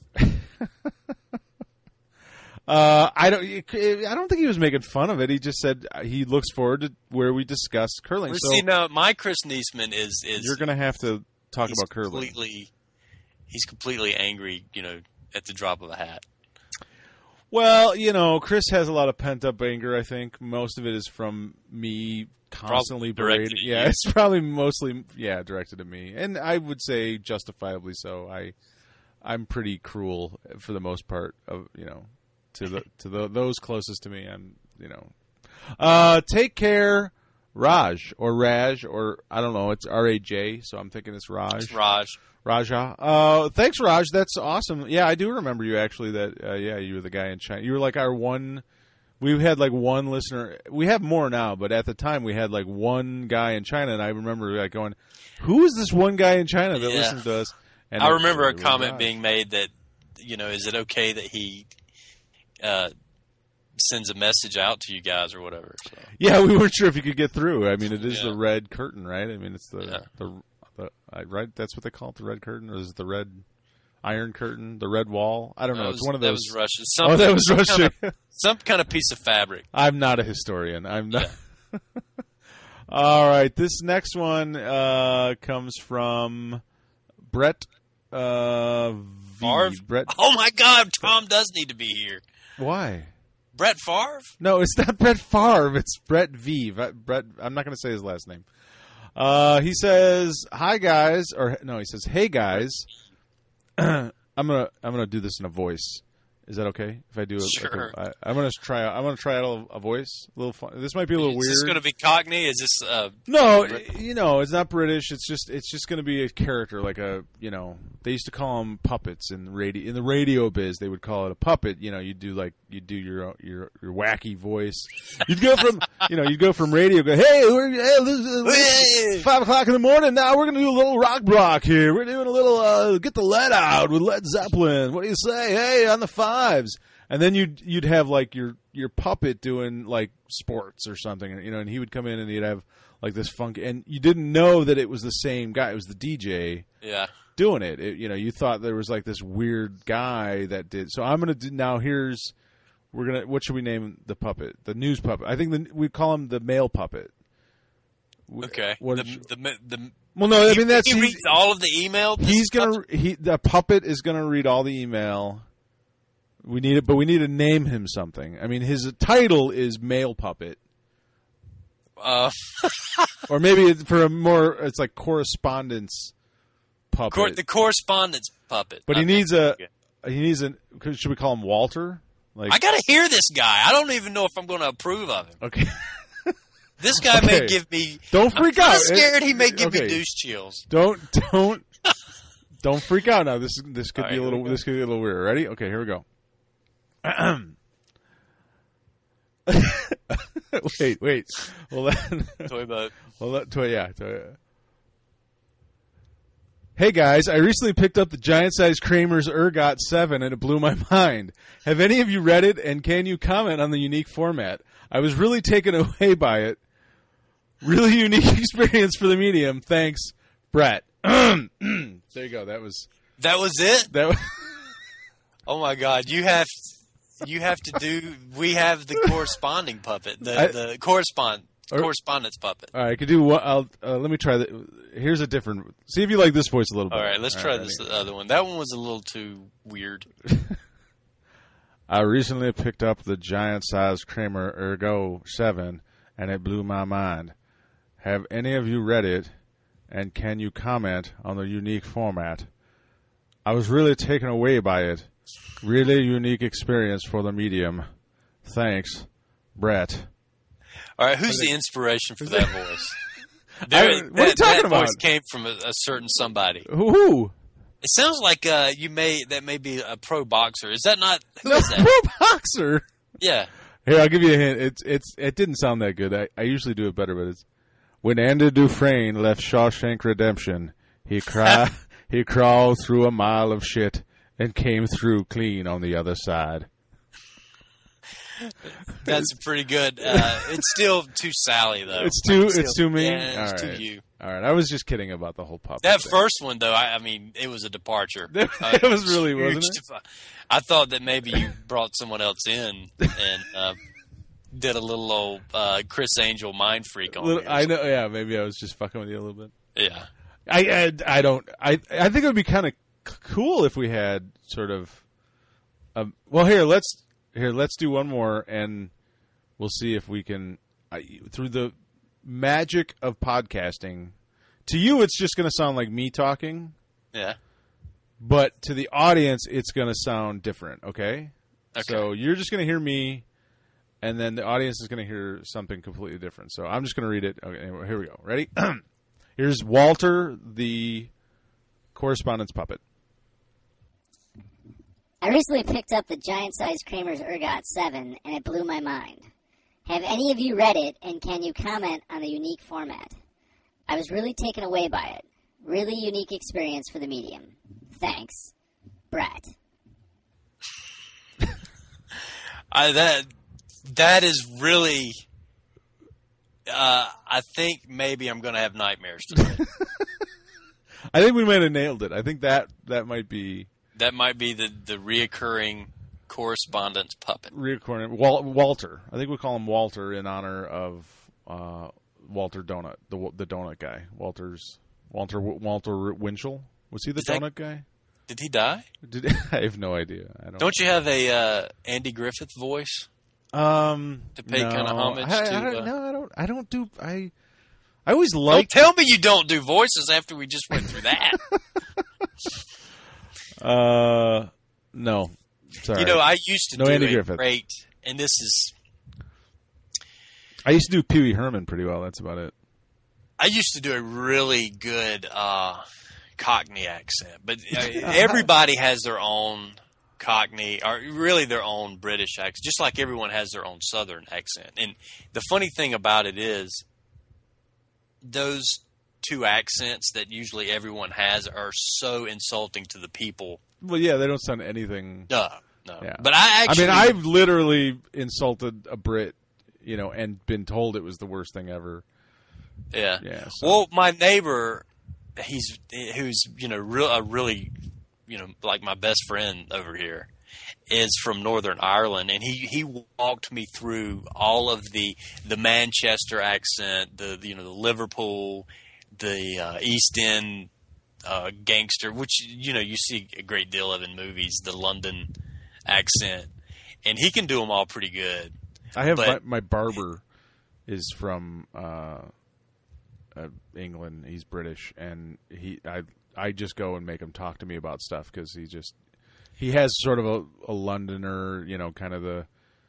Uh, I don't. I don't think he was making fun of it. He just said he looks forward to where we discuss curling. Well, So see, no, my Chris Neesman is is you're going to have to talk he's about curling. completely. He's completely angry, you know, at the drop of a hat. Well, you know, Chris has a lot of pent up anger. I think most of it is from me constantly Probably directed berating. at Yeah, you. it's probably mostly yeah directed at me, and I would say justifiably so. I I'm pretty cruel for the most part of you know to the to the those closest to me. I'm you know uh, take care, Raj or Raj or I don't know. It's R A J, so I'm thinking it's Raj. It's Raj. Raja. Uh, thanks, Raj. That's awesome. Yeah, I do remember you actually. That uh, yeah, you were the guy in China. You were like our one. We had like one listener. We have more now, but at the time we had like one guy in China, and I remember like going, "Who is this one guy in China that Yeah. listens to us?" And I it- remember a it was comment Raj. being made that, you know, is it okay that he uh, sends a message out to you guys or whatever? So, Yeah, we weren't sure if you could get through. I mean, it is Yeah. the red curtain, right? I mean, it's the Yeah. the, the I, right. That's what they call it, the red curtain, or is it the red iron curtain, the red wall? I don't know. that it's was- one of that those. was Russian. Some, Oh, that was some Russia. Kind of, some kind of piece of fabric. I'm not a historian. I'm not. All right, this next one uh, comes from Brett uh, V. Favre? Brett, Oh my God, Tom does need to be here. why? Brett Favre? No, it's not Brett Favre. It's Brett V. Brett. I'm not going to say his last name. Uh, he says, "Hi guys," or no, he says, "Hey guys." I'm gonna I'm gonna do this in a voice. Is that okay if I do it? Sure. Like a, I, I'm gonna try. I'm gonna try out a, a voice. A little fun. This might be a little Is weird. this going to be Cockney? Is this uh, No, Brit- you know, it's not British. It's just it's just going to be a character, like a you know. They used to call them puppets in radio in the radio biz. They would call it a puppet. You know, you do like you do your your your wacky voice. You'd go from you know you'd go from radio. Go hey, we're, hey this is, Hey! five o'clock in the morning. Now we're going to do a little rock block here. We're doing a little uh, get the lead out with Led Zeppelin. What do you say? Hey, on the fives. And then you'd you'd have like your your puppet doing like sports or something, you know, and he would come in and he'd have like this funky, and you didn't know that it was the same guy. It was the D J yeah. doing it. It you know, you thought there was like this weird guy that did. So I'm gonna do now. Here's we're gonna what should we name the puppet? The news puppet. I think the, we call him the male puppet. Okay. What the, did you- the, the, Well, no, I he, mean that's he he's, reads all of the email. This he's is gonna he the puppet is gonna read all the email. We need it, but we need to name him something. I mean, his title is Male Puppet, Uh, or maybe for a more, it's like correspondence puppet. cor- the correspondence puppet. but I he think. needs a Okay. he needs a. Should we call him Walter? Like I got to hear this guy. I don't even know if I'm going to approve of him. okay, This guy Okay. may give me. don't freak I'm out. kinda scared he may give Okay. me douche chills. Don't don't don't freak out now. This this could All be a right, little here we go. this could be a little weird. Ready? Okay, here we go. wait, wait. Well, then, Toy boat. well, that, toy, yeah, toy. Hey guys, I recently picked up the giant-sized Kramer's Ergot seven, and it blew my mind. Have any of you read it, and can you comment on the unique format? I was really taken away by it. Really unique experience for the medium. Thanks, Brett. There you go. That was That was it. that. Was, Oh my God! You have you have to do. We have the corresponding puppet. The I- the correspond Or- correspondence puppet. all right, I could do what? I'll uh, let me try that. Here's a different. See if you like this voice a little bit. All right, let's All try right, this ready? other one. That one was a little too weird. I recently picked up the giant-sized Kramer Ergo seven, and it blew my mind. Have any of you read it, and can you comment on the unique format? I was really taken away by it. Really unique experience for the medium. Thanks, Brett. All right, who's the inspiration for that voice? I- There, what are you that, talking that about? voice came from a, a certain somebody. Who? It sounds like uh, you may that may be a pro boxer. Is that not? Who No, is that? pro boxer. Yeah. Here, I'll give you a hint. It's it's it didn't sound that good. I, I usually do it better, but it's when Andy Dufresne left Shawshank Redemption, he cry he crawled through a mile of shit and came through clean on the other side. That's pretty good. Uh, it's still too Sally though. It's too Like, it's too mean. Yeah, it's All too right. you. All right. I was just kidding about the whole puppet. That thing. first one though, I, I mean, it was a departure. It Uh, was really, wasn't huge it? defi- I thought that maybe you brought someone else in and uh, did a little old uh, Chris Angel mind freak on Little- me. or I know. Yeah, maybe I was just fucking with you a little bit. something. Yeah. I I, I don't. I I think it would be kind of c- cool if we had sort of. Um, well, here let's here let's do one more, and we'll see if we can I, through the magic of podcasting. To you, it's just going to sound like me talking, Yeah. but to the audience, it's going to sound different. Okay. Okay. So you're just going to hear me, and then the audience is going to hear something completely different. So I'm just going to read it. Okay, anyway, here we go. Ready? Here's Walter, the correspondence puppet. I recently picked up the giant-sized Kramer's Ergot seven, and it blew my mind. Have any of you read it, and can you comment on the unique format? I was really taken away by it. Really unique experience for the medium. Thanks, Brett. I, that that is really. Uh, I think maybe I'm going to have nightmares tonight. I think we might have nailed it. I think that that might be That might be the the reoccurring correspondence puppet. reoccurring. Wal- Walter. I think we call him Walter in honor of uh, Walter Donut, the the donut guy. Walter's Walter Walter Winchell. Was he the Is that- donut guy? Did he die? Did I have no idea. I don't. Don't you have a uh, Andy Griffith voice? Um, To pay no. kinda homage I, I to, don't, uh, no, I don't. I don't do. I. I always Don't like. tell me you don't do voices after we just went through that. Uh, no, Sorry. You know, I used to No do Andy a Griffith. great, and this is, I used to do Pee Wee Herman pretty well. That's about it. I used to do a really good uh, Cockney accent, but uh, everybody has their own Cockney, or really their own British accent, just like everyone has their own Southern accent. And the funny thing about it is, those two accents that usually everyone has are so insulting to the people. Well, yeah, they don't sound anything. No, no. Yeah. But I actually, I mean, I've literally insulted a Brit, you know, and been told it was the worst thing ever. yeah. Yeah. So. Well, my neighbor, he's who's you know real a really you know like my best friend over here, is from Northern Ireland, and he, he walked me through all of the the Manchester accent, the you know the Liverpool, the uh, East End uh, gangster, which you know you see a great deal of in movies, the London accent, and he can do them all pretty good. I have but- my, my barber is from uh, uh, England. He's British, and he I I just go and make him talk to me about stuff because he just he has sort of a, a Londoner, you know, kind of the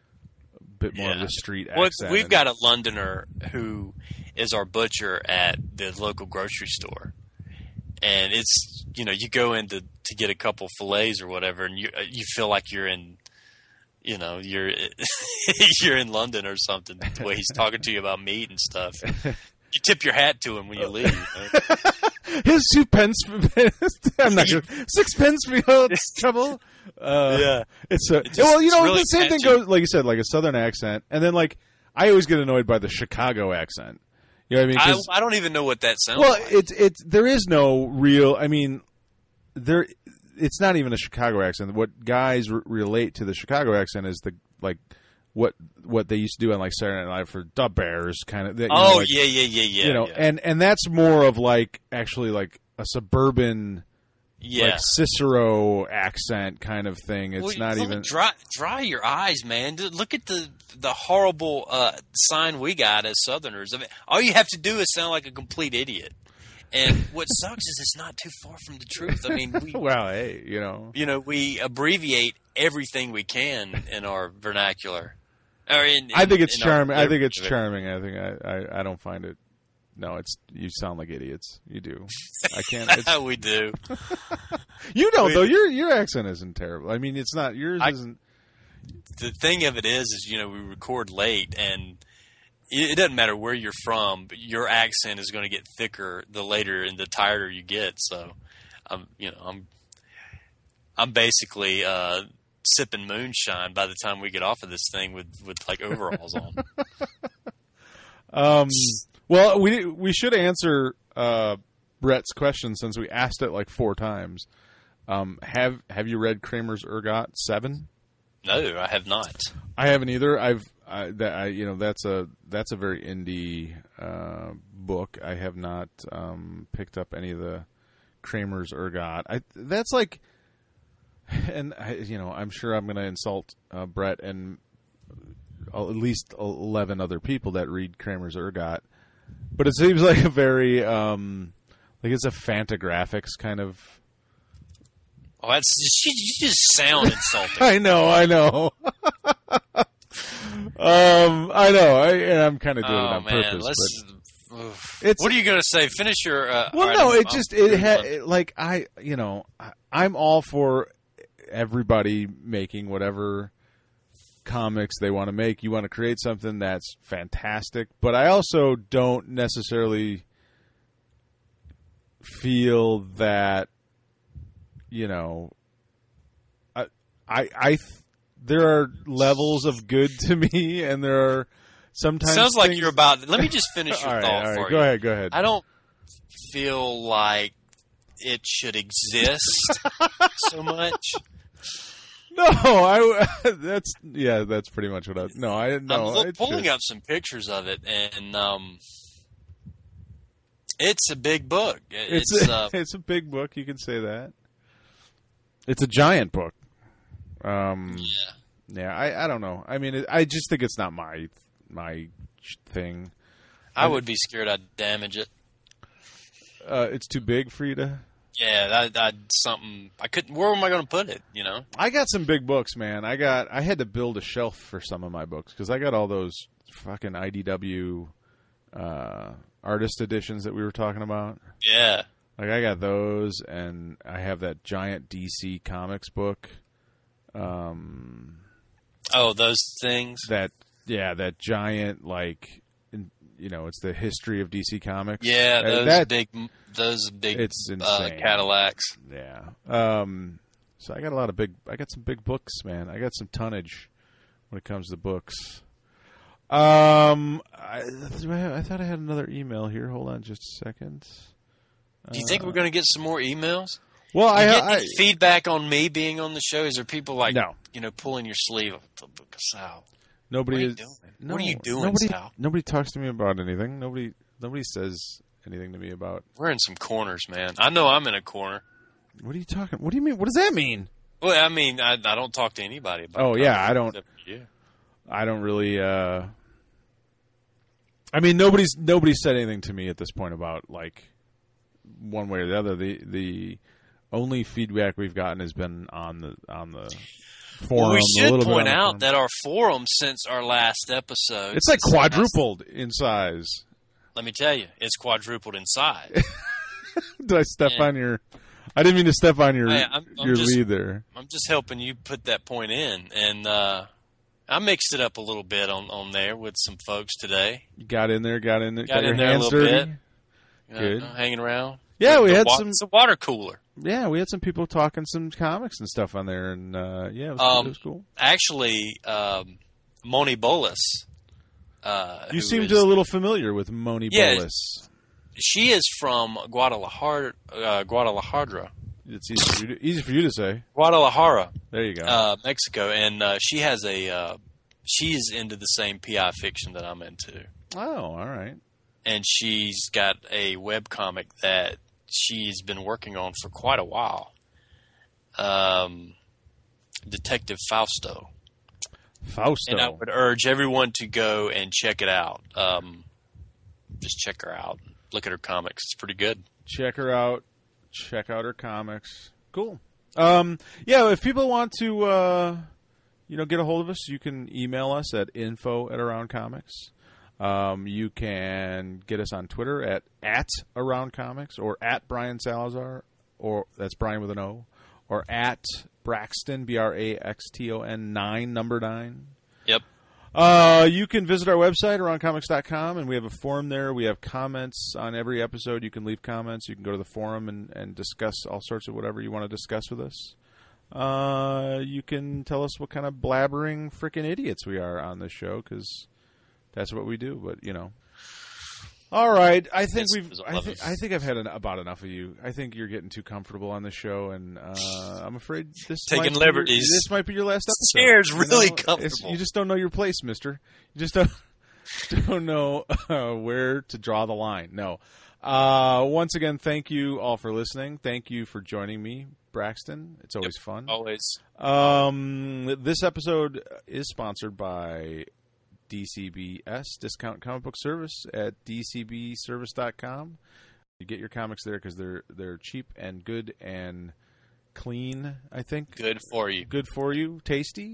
bit more of Yeah. the street Well, accent. we've and- got a Londoner who is our butcher at the local grocery store, and it's you know you go in to, to get a couple fillets or whatever, and you you feel like you're in you know you're you're in London or something. The way he's talking to you about meat and stuff, you tip your hat to him when you leave. You know? his two pence. I'm not gonna, six pence for your trouble. Uh, Yeah. it's a just- well, you it's know, really the same thing catchy. goes like you said, like a Southern accent, and then like I always get annoyed by the Chicago accent. You know what I mean? I, 'Cause- I don't even know what that sounds well, like. it's it's there is no real. I mean, there. It's not even a Chicago accent. What guys re- relate to the Chicago accent is the like what what they used to do on like Saturday Night Live for the Bears kind of. You know, oh like, yeah, yeah, yeah, yeah. you know, yeah. and and that's more of like actually like a suburban. yeah. Like Cicero accent kind of thing. It's Well, not look, even. dry. Dry your eyes, man. Dude, look at the the horrible uh, sign we got as Southerners. I mean, all you have to do is sound like a complete idiot. And what sucks is it's not too far from the truth. I mean, we Well, hey, you know. you know we abbreviate everything we can in our vernacular. Or in, I think it's in our charming. I think it's literature. charming. I think I, I, I don't find it. No, it's you sound like idiots. You do. I can't. It's, we do. you don't We- though. Your your accent isn't terrible. I mean, it's not yours. I- isn't. The thing of it is, is you know we record late, and it, it doesn't matter where you're from, but your accent is going to get thicker the later and the tireder you get. So, I'm you know I'm I'm basically uh, sipping moonshine by the time we get off of this thing with, with like overalls on. Um. Well, we we should answer uh, Brett's question since we asked it like four times. Um. Have Have you read Kramer's Ergot Seven? No, I have not. I haven't either. I've I, that I you know that's a that's a very indie uh, book. I have not um, picked up any of the Kramer's Ergot. I that's like, and I, you know I'm sure I'm going to insult uh, Brett and at least eleven other people that read Kramer's Ergot, but it seems like a very um, like it's a Fantagraphics kind of. Oh, that's you, you just sound insulting. I know, I know. um, I know, I, and I'm kind of doing it Oh on man, purpose. let's. but oof. it's What are you going to say? Finish your. Uh, well, all right, no, I'm- it I'm just it doing had one. it, like I, you know, I, I'm all for everybody making whatever comics they want to make. You want to create something that's fantastic, but I also don't necessarily feel that, you know, I, I, I th- there are levels of good to me, and there are sometimes Sounds like things- you're about. Let me just finish your all right, thought all right, for go you. ahead, go ahead. I don't feel like it should exist so much. No, I. That's yeah. That's pretty much what I. No, I. No, I'm lo- it pulling should. up some pictures of it, and um, it's a big book. It's It's, a, uh, it's a big book. You can say that. It's a giant book. Um. yeah. Yeah. I. I don't know. I mean, it, I just think it's not my my thing. I would be scared I'd damage it. Uh, it's too big for you to. Yeah, that, that something I couldn't. Where am I going to put it? You know, I got some big books, man. I got. I had to build a shelf for some of my books because I got all those fucking I D W uh, artist editions that we were talking about. yeah. Like I got those, and I have that giant D C Comics book. Um, Oh, those things. that yeah, that giant like, in, you know, it's the history of D C Comics. Yeah, Uh, those that, big, those big It's uh, insane. Cadillacs. Yeah. Um, so I got a lot of big. I got some big books, man. I got some tonnage when it comes to books. Um, I, I thought I had another email here. Hold on, just a second. Do you think we're going to get some more emails? Well, You I, get I any feedback on me being on the show? Is there people like, No. you know, pulling your sleeve up the book of Sal? nobody What are you is. doing? No, What are you doing, nobody, Sal? Nobody talks to me about anything. Nobody. Nobody says anything to me about. We're in some corners, man. I know I'm in a corner. What are you talking? What do you mean? What does that mean? Well, I mean, I, I don't talk to anybody about. Oh, yeah, comics I don't- except for you. I don't really. Uh, I mean, nobody's nobody's said anything to me at this point about like one way or the other. The the only feedback we've gotten has been on the on the forum. Well, we a should little bit on point the out forum. that our forum since our last episode, it's like since our last- quadrupled in size. let me tell you, it's quadrupled in size. Did I step Yeah. on your? I didn't mean to step on your Hey, I'm- I'm your just- lead there. I'm just helping you put that point in, and uh, I mixed it up a little bit on, on there with some folks today. You got in there, got in there, Got got, in your there a hands little dirty. bit. You know, Good. hanging around. Yeah, The- we the had wa- some. It's a water cooler. Yeah, we had some people talking some comics and stuff on there, and uh, yeah, it was, Um, it was cool. Actually, um, Moni Bolus. Uh, You who seemed is- a little familiar with Moni Yeah. Bolus. She is from Guadalajara. Uh, Guadalajara. It's easy for, you to, easy for you to say. Guadalajara, There you go. uh, Mexico, and uh, she has a. Uh, she's into the same P I fiction that I'm into, oh, all right. and she's got a webcomic that she's been working on for quite a while. Um, Detective Fausto. Fausto. And I would urge everyone to go and check it out. Um, just check her out. Look at her comics. It's pretty good. Check her out. Check out her comics. Cool. Um, yeah, if people want to, uh, you know, get a hold of us, you can email us at info at Around Comics. Um, you can get us on Twitter at at Around Comics or at Brian Salazar, or that's Brian with an O, or at Braxton, B R A X T O N nine, number nine. Yep. Uh, you can visit our website, around comics dot com, and we have a forum there. We have comments on every episode. You can leave comments. You can go to the forum and, and discuss all sorts of whatever you want to discuss with us. Uh, you can tell us what kind of blabbering freaking idiots we are on this show, because that's what we do. But, you know. All right. I think It's- we've. it's I, eleven. th- I think I've had an, about enough of you. I think you're getting too comfortable on the show, and uh, I'm afraid this Taking might be your- liberties. this might be your last episode. chair's You really know, it's- comfortable. You just don't know your place, Mister. You just don't don't know uh, where to draw the line. No. Uh, once again, thank you all for listening. Thank you for joining me, Braxton. It's always fun. Always. Um, this episode is sponsored by D C B S, Discount Comic Book Service, at d c b service dot com. You get your comics there because they're they're cheap and good and clean, I think. Good for you. Good for you, tasty.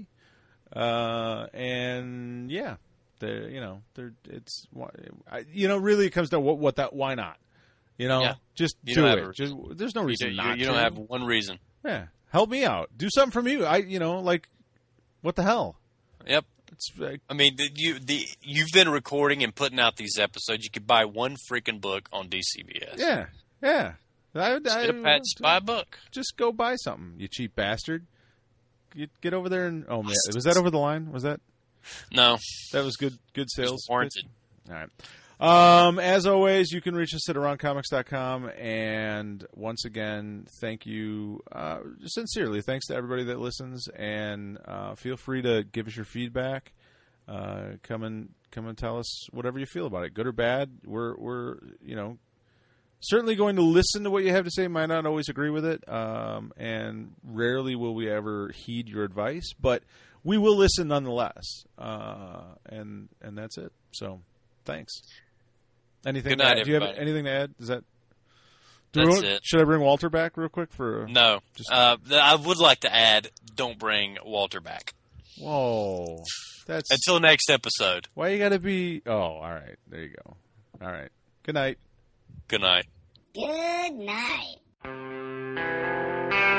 Uh, and yeah, they you know, they're it's I- you know, really it comes down to what what that why not? You know, Yeah. just You do don't it. have a- Just there's no You, reason do, you, not you to. don't have one reason. Yeah, help me out. Do something for me. I, you know, like, what the hell? Yep. It's like, I mean, the, you the you've been recording and putting out these episodes. You could buy one freaking book on D C B S. yeah, yeah. I, Just I, get a patch, just buy a book. just go buy something, you cheap bastard. Get, get over there and oh man, was that over the line? Was that No, that was good? Good it's sales. warranted. All right. Um, as always, you can reach us at around comics dot com. And once again, thank you, uh, sincerely, thanks to everybody that listens. And uh, feel free to give us your feedback. Uh, come and come and tell us whatever you feel about it, good or bad. We're we're you know certainly going to listen to what you have to say. Might not always agree with it, um, and rarely will we ever heed your advice, but we will listen nonetheless. Uh, and and that's it. So, thanks. Anything? Good night, to add? Do you have everybody. anything to add? Is that Do we That's want- it. Should I bring Walter back real quick for? A, No. Just- Uh, th- I would like to add, don't bring Walter back. Whoa, that's Until next episode. why you got to be. Oh, all right. There you go. All right. Good night. Good night. Good night.